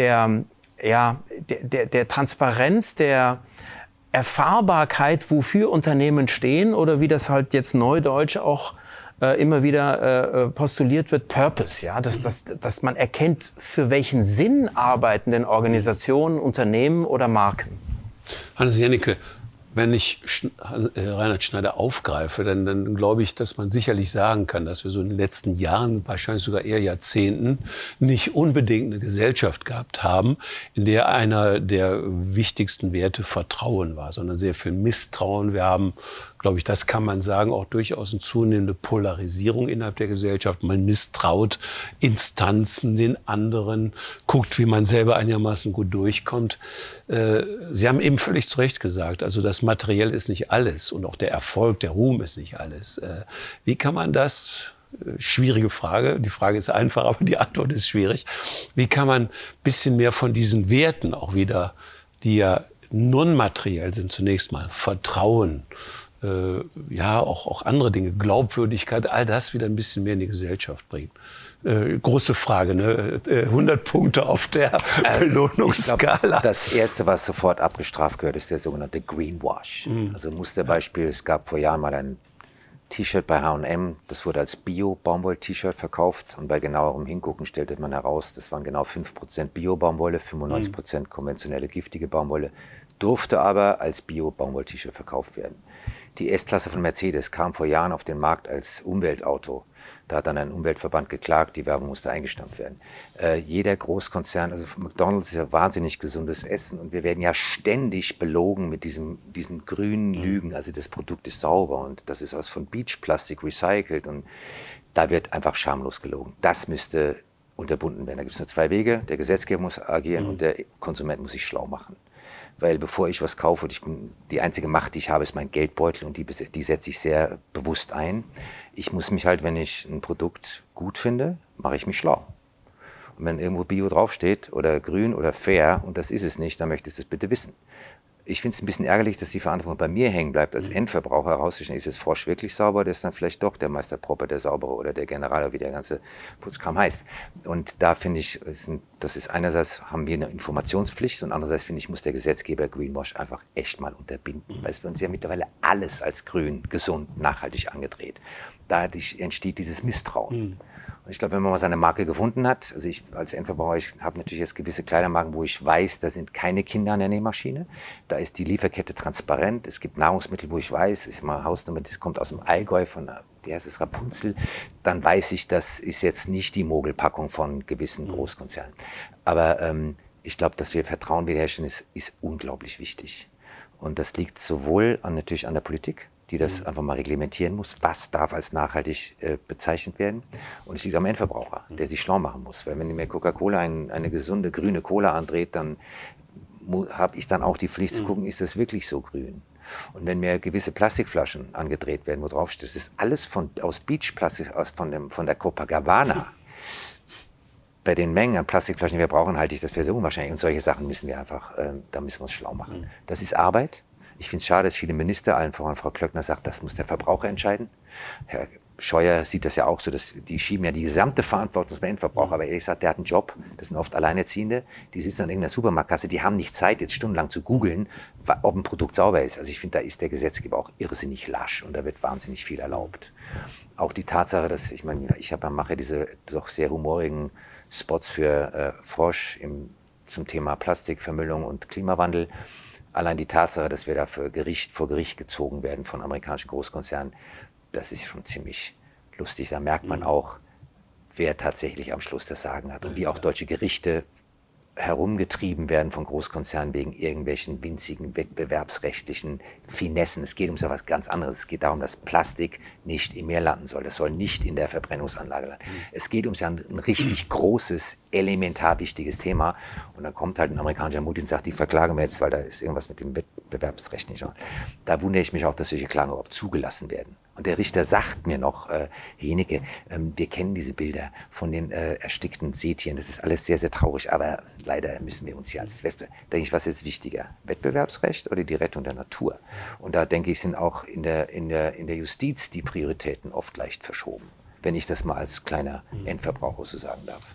Speaker 3: Transparenz, der Erfahrbarkeit, wofür Unternehmen stehen oder wie das halt jetzt neudeutsch auch immer wieder postuliert wird, Purpose, ja, dass man erkennt, für welchen Sinn arbeiten denn Organisationen, Unternehmen oder Marken.
Speaker 2: Hannes Jennecke, wenn ich Reinhard Schneider aufgreife, dann glaube ich, dass man sicherlich sagen kann, dass wir so in den letzten Jahren, wahrscheinlich sogar eher Jahrzehnten, nicht unbedingt eine Gesellschaft gehabt haben, in der einer der wichtigsten Werte Vertrauen war, sondern sehr viel Misstrauen. Wir haben, glaube ich, das kann man sagen, auch durchaus eine zunehmende Polarisierung innerhalb der Gesellschaft. Man misstraut Instanzen, den anderen, guckt, wie man selber einigermaßen gut durchkommt. Sie haben eben völlig zu Recht gesagt, also das Materiell ist nicht alles und auch der Erfolg, der Ruhm ist nicht alles. Wie kann man das, schwierige Frage, die Frage ist einfach, aber die Antwort ist schwierig, wie kann man ein bisschen mehr von diesen Werten auch wieder, die ja non-materiell sind, zunächst mal Vertrauen, auch andere Dinge, Glaubwürdigkeit, all das wieder ein bisschen mehr in die Gesellschaft bringen. Große Frage, ne? 100 Punkte auf der Belohnungsskala.
Speaker 4: Ich glaub, das Erste, was sofort abgestraft gehört, ist der sogenannte Greenwash. Also Musterbeispiel, es gab vor Jahren mal ein T-Shirt bei H&M, das wurde als Bio-Baumwoll-T-Shirt verkauft und bei genauerem Hingucken stellte man heraus, das waren genau 5% Bio-Baumwolle, 95% konventionelle giftige Baumwolle, durfte aber als Bio-Baumwoll-T-Shirt verkauft werden. Die S-Klasse von Mercedes kam vor Jahren auf den Markt als Umweltauto. Da hat dann ein Umweltverband geklagt, die Werbung musste eingestampft werden. Jeder Großkonzern, also McDonald's ist ja wahnsinnig gesundes Essen und wir werden ja ständig belogen mit diesen grünen Lügen. Also das Produkt ist sauber und das ist von Beachplastik recycelt und da wird einfach schamlos gelogen. Das müsste unterbunden werden. Da gibt es nur zwei Wege. Der Gesetzgeber muss agieren und der Konsument muss sich schlau machen. Weil bevor ich was kaufe, die einzige Macht, die ich habe, ist mein Geldbeutel und die setze ich sehr bewusst ein. Ich muss mich halt, wenn ich ein Produkt gut finde, mache ich mich schlau. Und wenn irgendwo Bio draufsteht oder grün oder fair und das ist es nicht, dann möchte ich es bitte wissen. Ich finde es ein bisschen ärgerlich, dass die Verantwortung bei mir hängen bleibt, als Endverbraucher herauszustellen, ist jetzt Frosch wirklich sauber, der ist dann vielleicht doch der Meister Propper, der Saubere oder der General, wie der ganze Putzkram heißt. Und da finde ich, das ist einerseits haben wir eine Informationspflicht und andererseits finde ich, muss der Gesetzgeber Greenwash einfach echt mal unterbinden, weil es wird uns ja mittlerweile alles als grün, gesund, nachhaltig angedreht. Da entsteht dieses Misstrauen. Und ich glaube, wenn man mal seine Marke gefunden hat, also ich als Endverbraucher, ich habe natürlich jetzt gewisse Kleidermarken, wo ich weiß, da sind keine Kinder an der Nähmaschine, da ist die Lieferkette transparent, es gibt Nahrungsmittel, wo ich weiß, ist mal Hausnummer, das kommt aus dem Allgäu von, wie heißt es, Rapunzel, dann weiß ich, das ist jetzt nicht die Mogelpackung von gewissen Großkonzernen. Aber ich glaube, dass wir Vertrauen wiederherstellen, ist unglaublich wichtig. Und das liegt sowohl natürlich an der Politik, die das einfach mal reglementieren muss, was darf als nachhaltig bezeichnet werden. Und es liegt am Endverbraucher, der sich schlau machen muss. Weil wenn mir Coca-Cola eine gesunde grüne Cola andreht, dann habe ich dann auch die Pflicht zu gucken, ist das wirklich so grün? Und wenn mir gewisse Plastikflaschen angedreht werden, wo drauf steht, das ist alles aus Beachplastik, von der Copacabana. Bei den Mengen an Plastikflaschen, die wir brauchen, halte ich das für sehr unwahrscheinlich. Und solche Sachen müssen wir einfach, da müssen wir uns schlau machen. Das ist Arbeit. Ich finde es schade, dass viele Minister, allen voran Frau Klöckner, sagt, das muss der Verbraucher entscheiden. Herr Scheuer sieht das ja auch so, dass die schieben ja die gesamte Verantwortung zum Endverbraucher. Aber ehrlich gesagt, der hat einen Job, das sind oft Alleinerziehende, die sitzen an irgendeiner Supermarktkasse, die haben nicht Zeit, jetzt stundenlang zu googeln, ob ein Produkt sauber ist. Also ich finde, da ist der Gesetzgeber auch irrsinnig lasch und da wird wahnsinnig viel erlaubt. Auch die Tatsache, dass, ich meine, mache diese doch sehr humorigen Spots für Frosch zum Thema Plastikvermüllung und Klimawandel. Allein die Tatsache, dass wir da vor Gericht gezogen werden von amerikanischen Großkonzernen, das ist schon ziemlich lustig. Da merkt man auch, wer tatsächlich am Schluss das Sagen hat und wie auch deutsche Gerichte herumgetrieben werden von Großkonzernen wegen irgendwelchen winzigen wettbewerbsrechtlichen Finessen. Es geht um so etwas ganz anderes. Es geht darum, dass Plastik nicht im Meer landen soll. Das soll nicht in der Verbrennungsanlage landen. Es geht um ein richtig großes, elementar wichtiges Thema. Und dann kommt halt ein amerikanischer Multi und sagt, die verklagen wir jetzt, weil da ist irgendwas mit dem Wettbewerbsrecht nicht. Da wundere ich mich auch, dass solche Klagen überhaupt zugelassen werden. Und der Richter sagt mir noch, Jennecke, wir kennen diese Bilder von den erstickten Seetieren. Das ist alles sehr, sehr traurig. Aber leider müssen wir uns hier als denke ich, was ist jetzt wichtiger? Wettbewerbsrecht oder die Rettung der Natur? Und da denke ich, sind auch in der Justiz die Prioritäten oft leicht verschoben. Wenn ich das mal als kleiner Endverbraucher so sagen darf.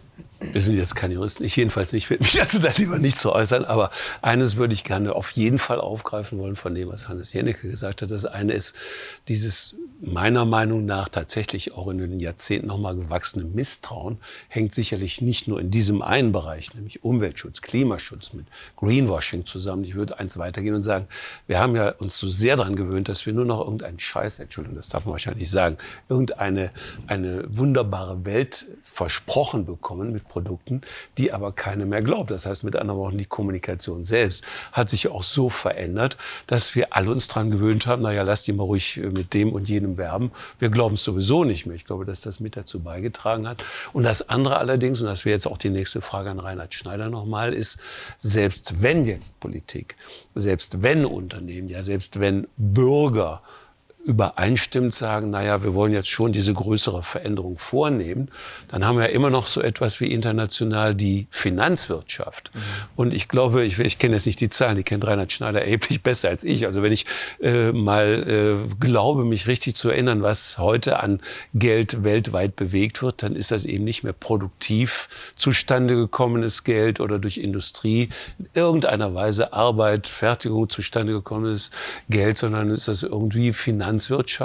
Speaker 2: Wir sind jetzt keine Juristen, ich jedenfalls nicht, ich werde mich dazu da lieber nicht zu äußern, aber eines würde ich gerne auf jeden Fall aufgreifen wollen von dem, was Hannes Jennecke gesagt hat. Das eine ist dieses meiner Meinung nach tatsächlich auch in den Jahrzehnten nochmal gewachsene Misstrauen, hängt sicherlich nicht nur in diesem einen Bereich, nämlich Umweltschutz, Klimaschutz mit Greenwashing zusammen. Ich würde eins weitergehen und sagen, wir haben ja uns so sehr daran gewöhnt, dass wir nur noch irgendeinen Scheiß, Entschuldigung, das darf man wahrscheinlich sagen, eine wunderbare Welt versprochen bekommen mit Produkten, die aber keiner mehr glaubt. Das heißt, mit anderen Worten, die Kommunikation selbst hat sich auch so verändert, dass wir alle uns daran gewöhnt haben, naja, lass die mal ruhig mit dem und jenem werben. Wir glauben es sowieso nicht mehr. Ich glaube, dass das mit dazu beigetragen hat. Und das andere allerdings, und das wäre jetzt auch die nächste Frage an Reinhard Schneider nochmal, ist, selbst wenn jetzt Politik, selbst wenn Unternehmen, ja selbst wenn Bürger übereinstimmend sagen, naja, wir wollen jetzt schon diese größere Veränderung vornehmen, dann haben wir ja immer noch so etwas wie international die Finanzwirtschaft. Und ich glaube, ich kenne jetzt nicht die Zahlen, die kennt Reinhard Schneider erheblich besser als ich. Also wenn ich glaube, mich richtig zu erinnern, was heute an Geld weltweit bewegt wird, dann ist das eben nicht mehr produktiv zustande gekommenes Geld oder durch Industrie in irgendeiner Weise Arbeit, Fertigung zustande gekommenes Geld, sondern ist das irgendwie Finanzwirtschaft,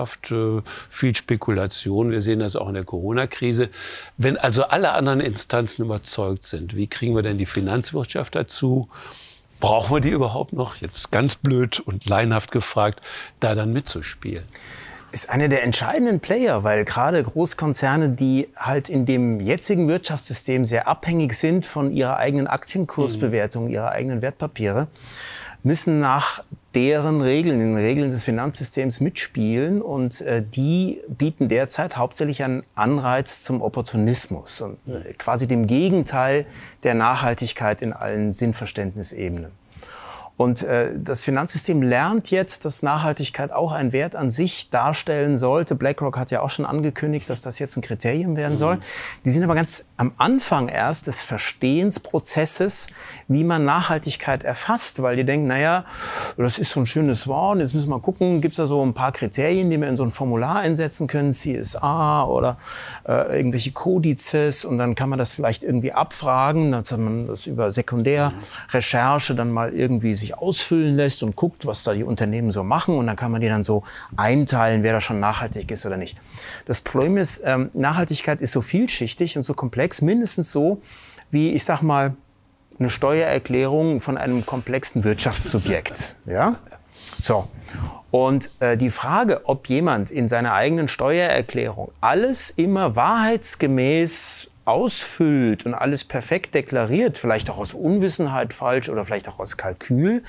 Speaker 2: viel Spekulation. Wir sehen das auch in der Corona-Krise. Wenn also alle anderen Instanzen überzeugt sind, wie kriegen wir denn die Finanzwirtschaft dazu? Brauchen wir die überhaupt noch? Jetzt ganz blöd und laienhaft gefragt, da dann mitzuspielen.
Speaker 3: Ist einer der entscheidenden Player, weil gerade Großkonzerne, die halt in dem jetzigen Wirtschaftssystem sehr abhängig sind von ihrer eigenen Aktienkursbewertung, ihrer eigenen Wertpapiere, müssen nach deren Regeln, den Regeln des Finanzsystems mitspielen und die bieten derzeit hauptsächlich einen Anreiz zum Opportunismus und quasi dem Gegenteil der Nachhaltigkeit in allen Sinnverständnisebenen. Und das Finanzsystem lernt jetzt, dass Nachhaltigkeit auch einen Wert an sich darstellen sollte. BlackRock hat ja auch schon angekündigt, dass das jetzt ein Kriterium werden soll. Die sind aber ganz am Anfang erst des Verstehensprozesses, wie man Nachhaltigkeit erfasst, weil die denken, naja, das ist so ein schönes Wort, jetzt müssen wir mal gucken, gibt es da so ein paar Kriterien, die wir in so ein Formular einsetzen können, CSA oder irgendwelche Kodizes, und dann kann man das vielleicht irgendwie abfragen, dann hat man das über Sekundärrecherche dann mal irgendwie sich ausfüllen lässt und guckt, was da die Unternehmen so machen, und dann kann man die dann so einteilen, wer da schon nachhaltig ist oder nicht. Das Problem ist, Nachhaltigkeit ist so vielschichtig und so komplex, mindestens so wie, ich sag mal, eine Steuererklärung von einem komplexen Wirtschaftssubjekt. Ja? So. Und die Frage, ob jemand in seiner eigenen Steuererklärung alles immer wahrheitsgemäß ausfüllt und alles perfekt deklariert, vielleicht auch aus Unwissenheit falsch oder vielleicht auch aus Kalkül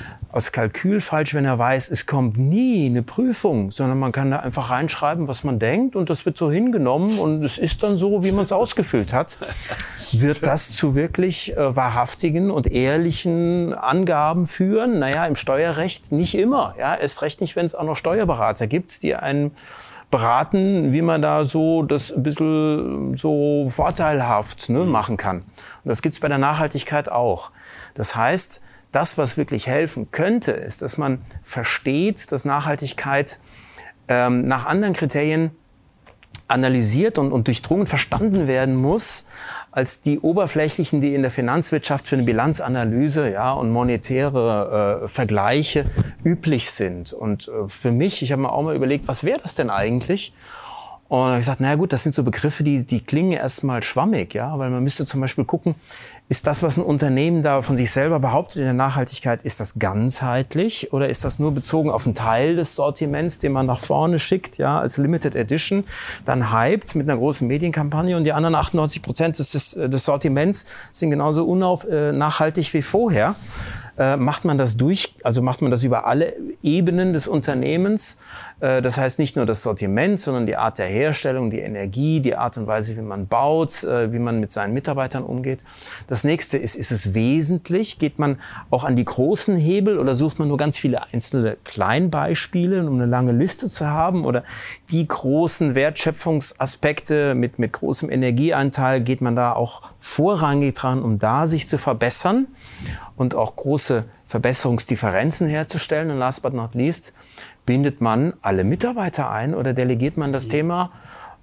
Speaker 3: falsch, wenn er weiß, es kommt nie eine Prüfung, sondern man kann da einfach reinschreiben, was man denkt, und das wird so hingenommen und es ist dann so, wie man es ausgefüllt hat. Wird das zu wirklich wahrhaftigen und ehrlichen Angaben führen? Naja, im Steuerrecht nicht immer. Ja, erst recht nicht, wenn es auch noch Steuerberater gibt, die einen beraten, wie man da so das ein bisschen so vorteilhaft machen kann. Und das gibt's bei der Nachhaltigkeit auch. Das heißt, das, was wirklich helfen könnte, ist, dass man versteht, dass Nachhaltigkeit nach anderen Kriterien analysiert und durchdrungen verstanden werden muss, als die oberflächlichen, die in der Finanzwirtschaft für eine Bilanzanalyse, ja, und monetäre Vergleiche üblich sind. Und für mich, ich habe mir auch mal überlegt, was wäre das denn eigentlich? Und ich habe gesagt, naja gut, das sind so Begriffe, die klingen erstmal schwammig, ja, weil man müsste zum Beispiel gucken, ist das, was ein Unternehmen da von sich selber behauptet in der Nachhaltigkeit, ist das ganzheitlich oder ist das nur bezogen auf einen Teil des Sortiments, den man nach vorne schickt, ja, als Limited Edition, dann hypt mit einer großen Medienkampagne, und die anderen 98% des Sortiments sind genauso unnachhaltig wie vorher. Macht man das über alle Ebenen des Unternehmens? Das heißt nicht nur das Sortiment, sondern die Art der Herstellung, die Energie, die Art und Weise, wie man baut, wie man mit seinen Mitarbeitern umgeht. Das nächste ist es wesentlich? Geht man auch an die großen Hebel oder sucht man nur ganz viele einzelne Kleinbeispiele, um eine lange Liste zu haben? Oder die großen Wertschöpfungsaspekte mit großem Energieanteil, geht man da auch vorrangig dran, um da sich zu verbessern und auch große Verbesserungsdifferenzen herzustellen? Und last but not least, bindet man alle Mitarbeiter ein oder delegiert man das Thema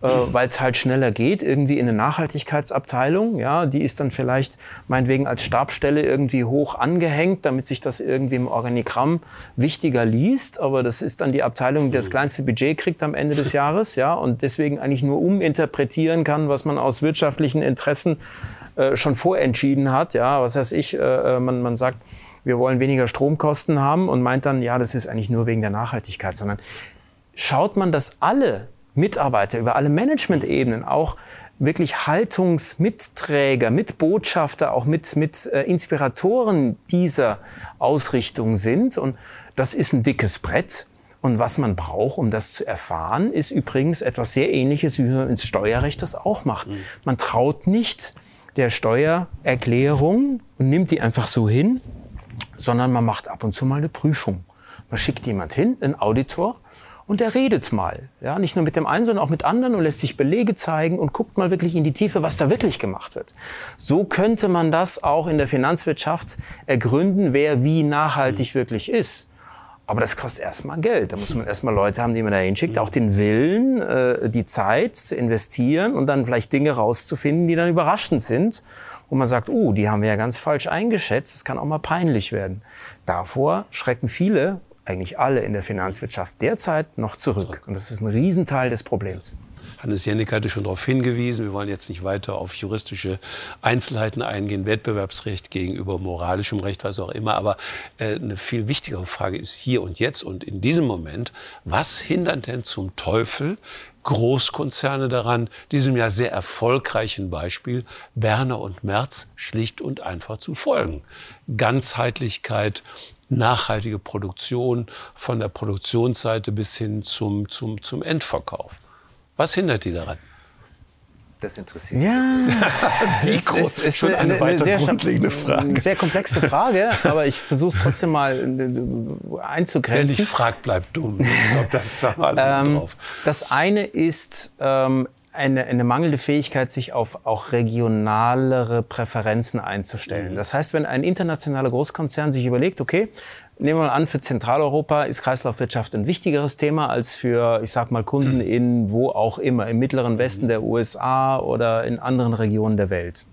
Speaker 3: weil es halt schneller geht, irgendwie in eine Nachhaltigkeitsabteilung. Ja, die ist dann vielleicht meinetwegen als Stabsstelle irgendwie hoch angehängt, damit sich das irgendwie im Organigramm wichtiger liest. Aber das ist dann die Abteilung, die das kleinste Budget kriegt am Ende des Jahres. Ja, und deswegen eigentlich nur uminterpretieren kann, was man aus wirtschaftlichen Interessen schon vorentschieden hat. Ja, was weiß ich, man sagt, wir wollen weniger Stromkosten haben und meint dann, ja, das ist eigentlich nur wegen der Nachhaltigkeit. Sondern schaut man, dass alle Mitarbeiter über alle Management-Ebenen auch wirklich Haltungsmitträger, Mitbotschafter, auch mit Inspiratoren dieser Ausrichtung sind. Und das ist ein dickes Brett. Und was man braucht, um das zu erfahren, ist übrigens etwas sehr Ähnliches, wie man ins Steuerrecht das auch macht. Man traut nicht der Steuererklärung und nimmt die einfach so hin, sondern man macht ab und zu mal eine Prüfung. Man schickt jemand hin, einen Auditor, und der redet mal. Ja, nicht nur mit dem einen, sondern auch mit anderen und lässt sich Belege zeigen und guckt mal wirklich in die Tiefe, was da wirklich gemacht wird. So könnte man das auch in der Finanzwirtschaft ergründen, wer wie nachhaltig wirklich ist. Aber das kostet erstmal Geld. Da muss man erstmal Leute haben, die man da hinschickt, auch den Willen, die Zeit zu investieren und dann vielleicht Dinge rauszufinden, die dann überraschend sind. Wo man sagt, die haben wir ja ganz falsch eingeschätzt, das kann auch mal peinlich werden. Davor schrecken viele, eigentlich alle in der Finanzwirtschaft derzeit noch zurück. Und das ist ein Riesenteil des Problems.
Speaker 2: Hannes Jenneck hatte schon darauf hingewiesen, wir wollen jetzt nicht weiter auf juristische Einzelheiten eingehen, Wettbewerbsrecht gegenüber moralischem Recht, was auch immer. Aber eine viel wichtigere Frage ist hier und jetzt und in diesem Moment, was hindert denn zum Teufel Großkonzerne daran, diesem ja sehr erfolgreichen Beispiel Werner und Merz schlicht und einfach zu folgen? Ganzheitlichkeit, nachhaltige Produktion, von der Produktionsseite bis hin zum Endverkauf. Was hindert die daran?
Speaker 4: Das interessiert mich.
Speaker 3: Ja,
Speaker 2: das ist schon eine weiter grundlegende Frage.
Speaker 3: Eine sehr komplexe Frage, aber ich versuche es trotzdem mal einzugrenzen.
Speaker 2: Wer nicht fragt, bleibt dumm. Ich glaube, das sagen wir alle drauf.
Speaker 3: Das eine ist eine mangelnde Fähigkeit, sich auf auch regionalere Präferenzen einzustellen. Das heißt, wenn ein internationaler Großkonzern sich überlegt, okay, nehmen wir mal an, für Zentraleuropa ist Kreislaufwirtschaft ein wichtigeres Thema als für, ich sag mal, Kunden in wo auch immer, im mittleren Westen der USA oder in anderen Regionen der Welt.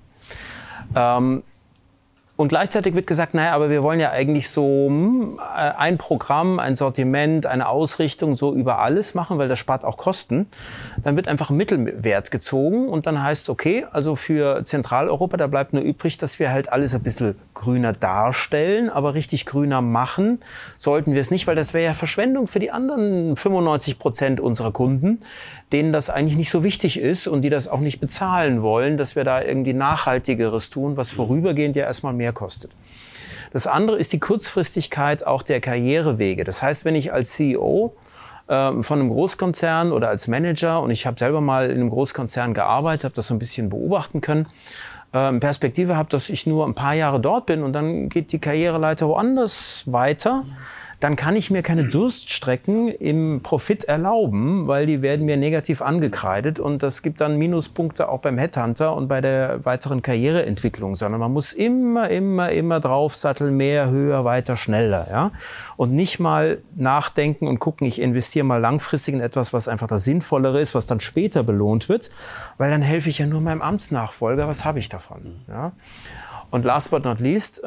Speaker 3: Und gleichzeitig wird gesagt, naja, aber wir wollen ja eigentlich so ein Programm, ein Sortiment, eine Ausrichtung so über alles machen, weil das spart auch Kosten. Dann wird einfach ein Mittelwert gezogen und dann heißt es, okay, also für Zentraleuropa, da bleibt nur übrig, dass wir halt alles ein bisschen grüner darstellen, aber richtig grüner machen sollten wir es nicht, weil das wäre ja Verschwendung für die anderen 95% unserer Kunden, denen das eigentlich nicht so wichtig ist und die das auch nicht bezahlen wollen, dass wir da irgendwie Nachhaltigeres tun, was vorübergehend ja erstmal mehr kostet. Das andere ist die Kurzfristigkeit auch der Karrierewege. Das heißt, wenn ich als CEO von einem Großkonzern oder als Manager, und ich habe selber mal in einem Großkonzern gearbeitet, habe das so ein bisschen beobachten können, Perspektive habe, dass ich nur ein paar Jahre dort bin und dann geht die Karriereleiter woanders weiter, dann kann ich mir keine Durststrecken im Profit erlauben, weil die werden mir negativ angekreidet und das gibt dann Minuspunkte auch beim Headhunter und bei der weiteren Karriereentwicklung, sondern man muss immer draufsatteln, mehr, höher, weiter, schneller, ja? Und nicht mal nachdenken und gucken, ich investiere mal langfristig in etwas, was einfach das Sinnvollere ist, was dann später belohnt wird, weil dann helfe ich ja nur meinem Amtsnachfolger, was habe ich davon? Ja? Und last but not least,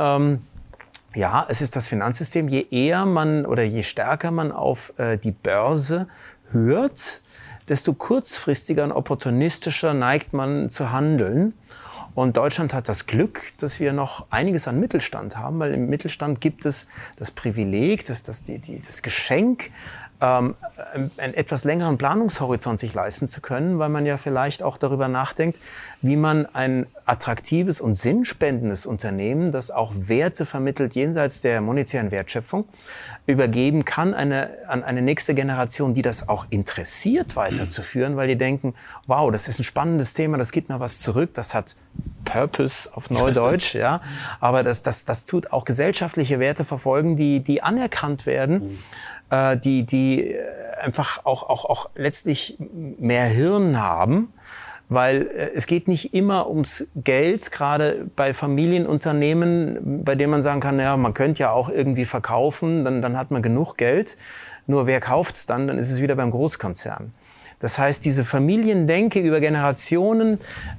Speaker 3: ja, es ist das Finanzsystem. Je eher man oder je stärker man auf die Börse hört, desto kurzfristiger und opportunistischer neigt man zu handeln. Und Deutschland hat das Glück, dass wir noch einiges an Mittelstand haben, weil im Mittelstand gibt es das Privileg, das Geschenk, einen etwas längeren Planungshorizont sich leisten zu können, weil man ja vielleicht auch darüber nachdenkt, wie man ein attraktives und sinnspendendes Unternehmen, das auch Werte vermittelt jenseits der monetären Wertschöpfung, übergeben kann an eine nächste Generation, die das auch interessiert weiterzuführen, weil die denken, wow, das ist ein spannendes Thema, das gibt mir was zurück, das hat Purpose auf Neudeutsch, ja, aber das tut auch gesellschaftliche Werte verfolgen, die anerkannt werden, die einfach auch letztlich mehr Hirn haben, weil es geht nicht immer ums Geld, gerade bei Familienunternehmen, bei denen man sagen kann, ja, man könnte ja auch irgendwie verkaufen, dann hat man genug Geld. Nur wer kauft's dann? Dann ist es wieder beim Großkonzern. Das heißt, diese Familiendenke über Generationen,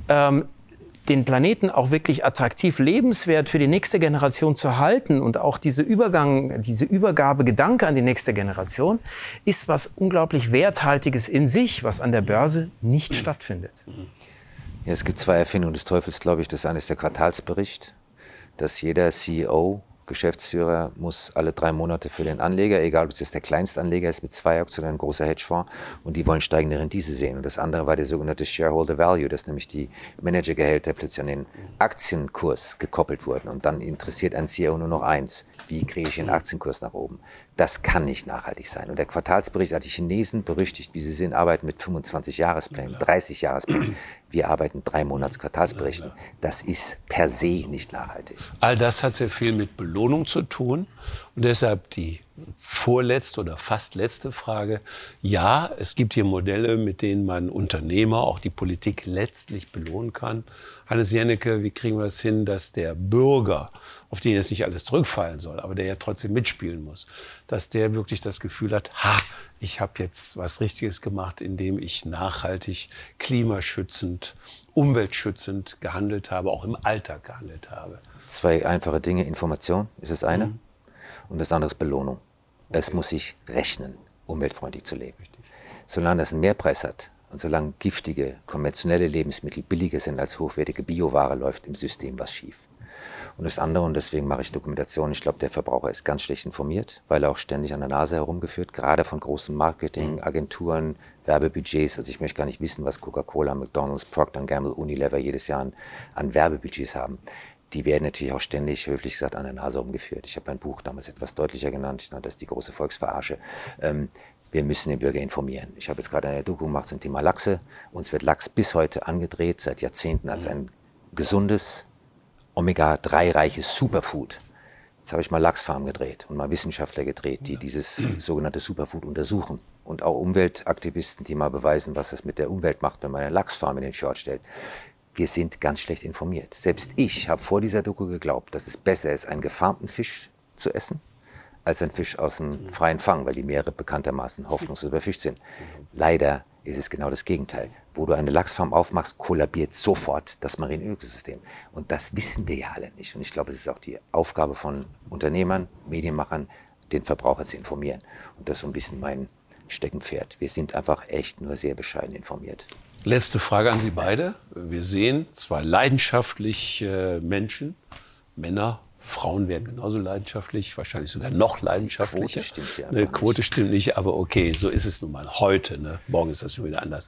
Speaker 3: den Planeten auch wirklich attraktiv lebenswert für die nächste Generation zu halten und auch diese Übergabegedanke an die nächste Generation, ist was unglaublich Werthaltiges in sich, was an der Börse nicht stattfindet.
Speaker 4: Ja, es gibt 2 Erfindungen des Teufels, glaube ich. Das eine ist der Quartalsbericht, dass jeder CEO, Geschäftsführer muss alle 3 Monate für den Anleger, egal ob es jetzt der Kleinstanleger ist mit 2 Aktien oder ein großer Hedgefonds, und die wollen steigende Rendite sehen. Und das andere war der sogenannte Shareholder Value, dass nämlich die Managergehälter plötzlich an den Aktienkurs gekoppelt wurden. Und dann interessiert ein CEO nur noch eins: Wie kriege ich den Aktienkurs nach oben? Das kann nicht nachhaltig sein. Und der Quartalsbericht hat die Chinesen, berüchtigt wie sie sind, arbeiten mit 25 Jahresplänen, 30 Jahresplänen. Wir arbeiten 3 Monats Quartalsberichten. Das ist per se nicht nachhaltig.
Speaker 2: All das hat sehr viel mit Belohnung zu tun. Und deshalb die vorletzte oder fast letzte Frage. Ja, es gibt hier Modelle, mit denen man Unternehmer, auch die Politik letztlich belohnen kann. Hannes Jennecke, wie kriegen wir das hin, dass der Bürger, auf den jetzt nicht alles zurückfallen soll, aber der ja trotzdem mitspielen muss, dass der wirklich das Gefühl hat, ich habe jetzt was Richtiges gemacht, indem ich nachhaltig, klimaschützend, umweltschützend gehandelt habe, auch im Alltag gehandelt habe?
Speaker 4: 2 einfache Dinge. Information ist das eine. Und das andere ist Belohnung. Es muss sich rechnen, umweltfreundlich zu leben. Solange das einen Mehrpreis hat und solange giftige, konventionelle Lebensmittel billiger sind als hochwertige Bioware, läuft im System was schief. Und das andere, und deswegen mache ich Dokumentation, ich glaube, der Verbraucher ist ganz schlecht informiert, weil er auch ständig an der Nase herumgeführt, gerade von großen Marketingagenturen, Werbebudgets. Also ich möchte gar nicht wissen, was Coca-Cola, McDonald's, Procter & Gamble, Unilever jedes Jahr an Werbebudgets haben. Die werden natürlich auch ständig, höflich gesagt, an der Nase rumgeführt. Ich habe mein Buch damals etwas deutlicher genannt, ich nannte das die große Volksverarsche. Wir müssen den Bürger informieren. Ich habe jetzt gerade eine Doku gemacht zum Thema Lachse. Uns wird Lachs bis heute angedreht, seit Jahrzehnten, als ein gesundes, Omega-3-reiches Superfood. Jetzt habe ich mal Lachsfarmen gedreht und mal Wissenschaftler gedreht, die dieses sogenannte Superfood untersuchen. Und auch Umweltaktivisten, die mal beweisen, was es mit der Umwelt macht, wenn man eine Lachsfarm in den Fjord stellt. Wir sind ganz schlecht informiert. Selbst ich habe vor dieser Doku geglaubt, dass es besser ist, einen gefarmten Fisch zu essen, als einen Fisch aus dem freien Fang, weil die Meere bekanntermaßen hoffnungslos überfischt sind. Leider ist es genau das Gegenteil. Wo du eine Lachsfarm aufmachst, kollabiert sofort das Marienökosystem. Und das wissen wir ja alle nicht. Und ich glaube, es ist auch die Aufgabe von Unternehmern, Medienmachern, den Verbraucher zu informieren. Und das ist so ein bisschen mein Steckenpferd. Wir sind einfach echt nur sehr bescheiden informiert.
Speaker 2: Letzte Frage an Sie beide. Wir sehen 2 leidenschaftliche Menschen, Männer, Frauen werden genauso leidenschaftlich, wahrscheinlich sogar noch leidenschaftlicher.
Speaker 4: Die Quote stimmt ja
Speaker 2: einfach Quote nicht. Stimmt nicht, aber okay, so ist es nun mal heute. Ne? Morgen ist das schon wieder anders.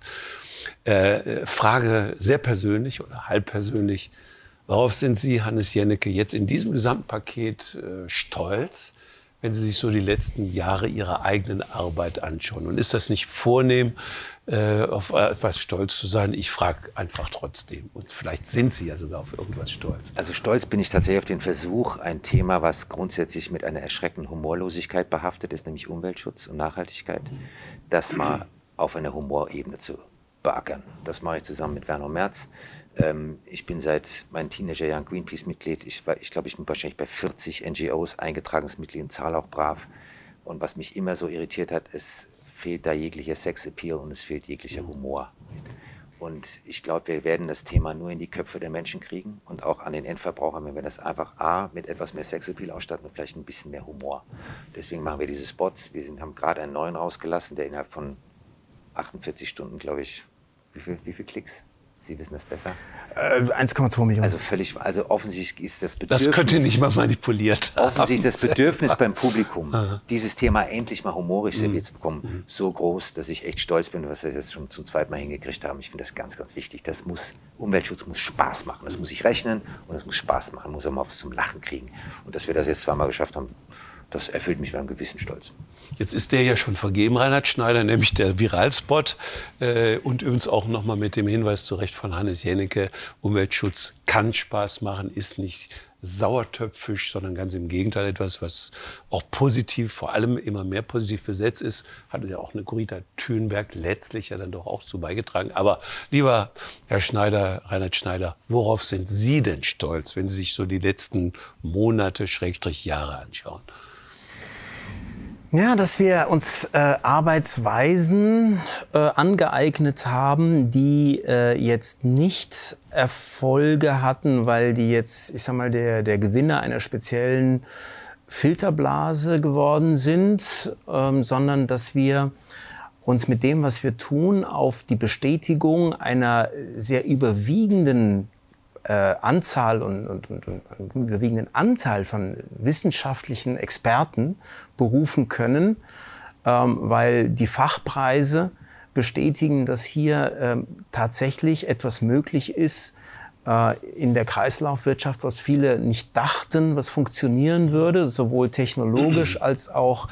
Speaker 2: Frage sehr persönlich oder halb persönlich. Worauf sind Sie, Hannes Jennecke, jetzt in diesem gesamten Paket stolz, wenn Sie sich so die letzten Jahre Ihrer eigenen Arbeit anschauen? Und ist das nicht vornehm, auf etwas stolz zu sein? Ich frage einfach trotzdem. Und vielleicht sind Sie ja sogar auf irgendwas stolz.
Speaker 4: Also stolz bin ich tatsächlich auf den Versuch, ein Thema, was grundsätzlich mit einer erschreckenden Humorlosigkeit behaftet ist, nämlich Umweltschutz und Nachhaltigkeit, das mal auf einer Humorebene zu beackern. Das mache ich zusammen mit Werner Merz. Ich bin seit meinen Teenagerjahren Greenpeace-Mitglied. Ich glaube, ich bin wahrscheinlich bei 40 NGOs eingetragenes Mitglied und zahle auch brav. Und was mich immer so irritiert hat, es fehlt da jeglicher Sexappeal und es fehlt jeglicher Humor. Und ich glaube, wir werden das Thema nur in die Köpfe der Menschen kriegen und auch an den Endverbrauchern, wenn wir das einfach mit etwas mehr Sexappeal ausstatten und vielleicht ein bisschen mehr Humor. Deswegen machen wir diese Spots. Wir haben gerade einen neuen rausgelassen, der innerhalb von 48 Stunden, glaube ich, wie viel Klicks? Sie wissen das besser.
Speaker 3: 1,2 Millionen.
Speaker 4: Also offensichtlich ist das Bedürfnis...
Speaker 2: Das könnte nicht mal manipuliert haben.
Speaker 4: Offensichtlich das Bedürfnis beim Publikum, dieses Thema endlich mal humorisch serviert zu bekommen, so groß, dass ich echt stolz bin, was wir jetzt schon zum 2. Mal hingekriegt haben. Ich finde das ganz, ganz wichtig. Umweltschutz muss Spaß machen. Das muss sich rechnen und das muss Spaß machen. Muss auch mal was zum Lachen kriegen. Und dass wir das jetzt 2 Mal geschafft haben, das erfüllt mich mit einem gewissen Stolz.
Speaker 2: Jetzt ist der ja schon vergeben, Reinhard Schneider, nämlich der Viralspot. Und übrigens auch nochmal mit dem Hinweis zu Recht von Hannes Jennecke, Umweltschutz kann Spaß machen, ist nicht sauertöpfisch, sondern ganz im Gegenteil etwas, was auch positiv, vor allem immer mehr positiv besetzt ist. Hat ja auch eine Greta Thunberg letztlich ja dann doch auch zu beigetragen. Aber lieber Herr Schneider, Reinhard Schneider, worauf sind Sie denn stolz, wenn Sie sich so die letzten Monate, Jahre anschauen?
Speaker 3: Ja, dass wir uns Arbeitsweisen angeeignet haben, die jetzt nicht Erfolge hatten, weil die jetzt, ich sag mal, der Gewinner einer speziellen Filterblase geworden sind, sondern dass wir uns mit dem, was wir tun, auf die Bestätigung einer sehr überwiegenden Anzahl und überwiegenden Anteil von wissenschaftlichen Experten berufen können, weil die Fachpreise bestätigen, dass hier tatsächlich etwas möglich ist in der Kreislaufwirtschaft, was viele nicht dachten, was funktionieren würde, sowohl technologisch als auch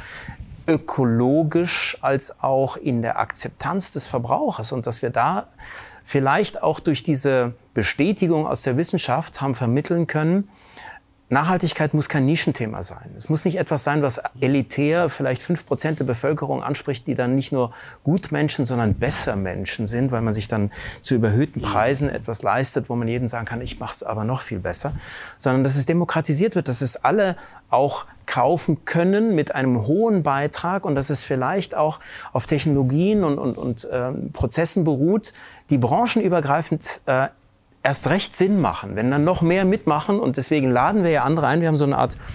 Speaker 3: ökologisch, als auch in der Akzeptanz des Verbrauchers. Und dass wir da vielleicht auch durch diese Bestätigung aus der Wissenschaft haben vermitteln können, Nachhaltigkeit muss kein Nischenthema sein. Es muss nicht etwas sein, was elitär vielleicht 5% der Bevölkerung anspricht, die dann nicht nur Gutmenschen, sondern Bessermenschen sind, weil man sich dann zu überhöhten Preisen etwas leistet, wo man jedem sagen kann, ich mache es aber noch viel besser. Sondern dass es demokratisiert wird, dass es alle auch kaufen können mit einem hohen Beitrag und dass es vielleicht auch auf Technologien und Prozessen beruht, die branchenübergreifend erst recht Sinn machen, wenn dann noch mehr mitmachen. Und deswegen laden wir ja andere ein. Wir haben so eine Art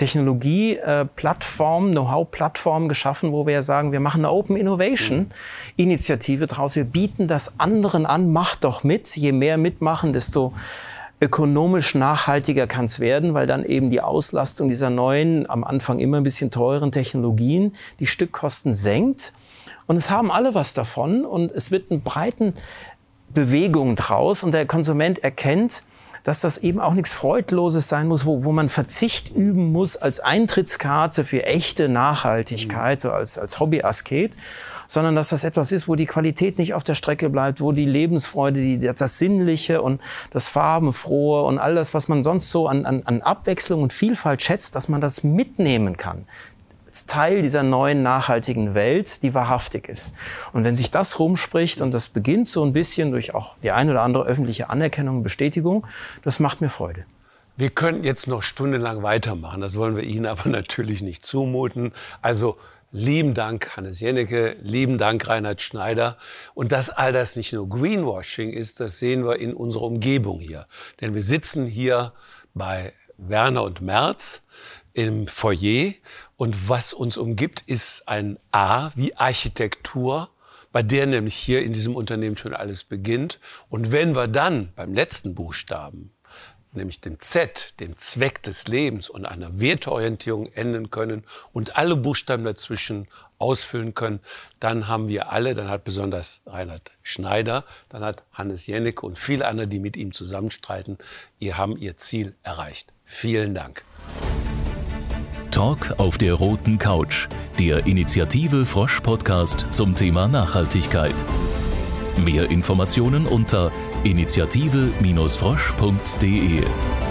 Speaker 3: Technologie-Plattform, Know-how-Plattform geschaffen, wo wir ja sagen, wir machen eine Open Innovation-Initiative draus. Wir bieten das anderen an, macht doch mit. Je mehr mitmachen, desto ökonomisch nachhaltiger kann es werden, weil dann eben die Auslastung dieser neuen, am Anfang immer ein bisschen teuren Technologien die Stückkosten senkt. Und es haben alle was davon und es wird einen breiten Bewegung draus und der Konsument erkennt, dass das eben auch nichts Freudloses sein muss, wo man Verzicht üben muss als Eintrittskarte für echte Nachhaltigkeit, so als Hobbyasket, sondern dass das etwas ist, wo die Qualität nicht auf der Strecke bleibt, wo die Lebensfreude, das Sinnliche und das Farbenfrohe und all das, was man sonst so an Abwechslung und Vielfalt schätzt, dass man das mitnehmen kann. Als Teil dieser neuen nachhaltigen Welt, die wahrhaftig ist. Und wenn sich das rumspricht und das beginnt so ein bisschen durch auch die ein oder andere öffentliche Anerkennung und Bestätigung, das macht mir Freude.
Speaker 2: Wir können jetzt noch stundenlang weitermachen, das wollen wir Ihnen aber natürlich nicht zumuten. Also lieben Dank, Hannes Jennecke, lieben Dank, Reinhard Schneider. Und dass all das nicht nur Greenwashing ist, das sehen wir in unserer Umgebung hier. Denn wir sitzen hier bei Werner und Merz im Foyer und was uns umgibt, ist ein A wie Architektur, bei der nämlich hier in diesem Unternehmen schon alles beginnt. Und wenn wir dann beim letzten Buchstaben, nämlich dem Z, dem Zweck des Lebens und einer Werteorientierung enden können und alle Buchstaben dazwischen ausfüllen können, dann haben wir alle, dann hat besonders Reinhard Schneider, dann hat Hannes Jennecke und viele andere, die mit ihm zusammenstreiten, haben ihr Ziel erreicht. Vielen Dank.
Speaker 1: Talk auf der roten Couch, der Initiative Frosch Podcast zum Thema Nachhaltigkeit. Mehr Informationen unter initiative-frosch.de.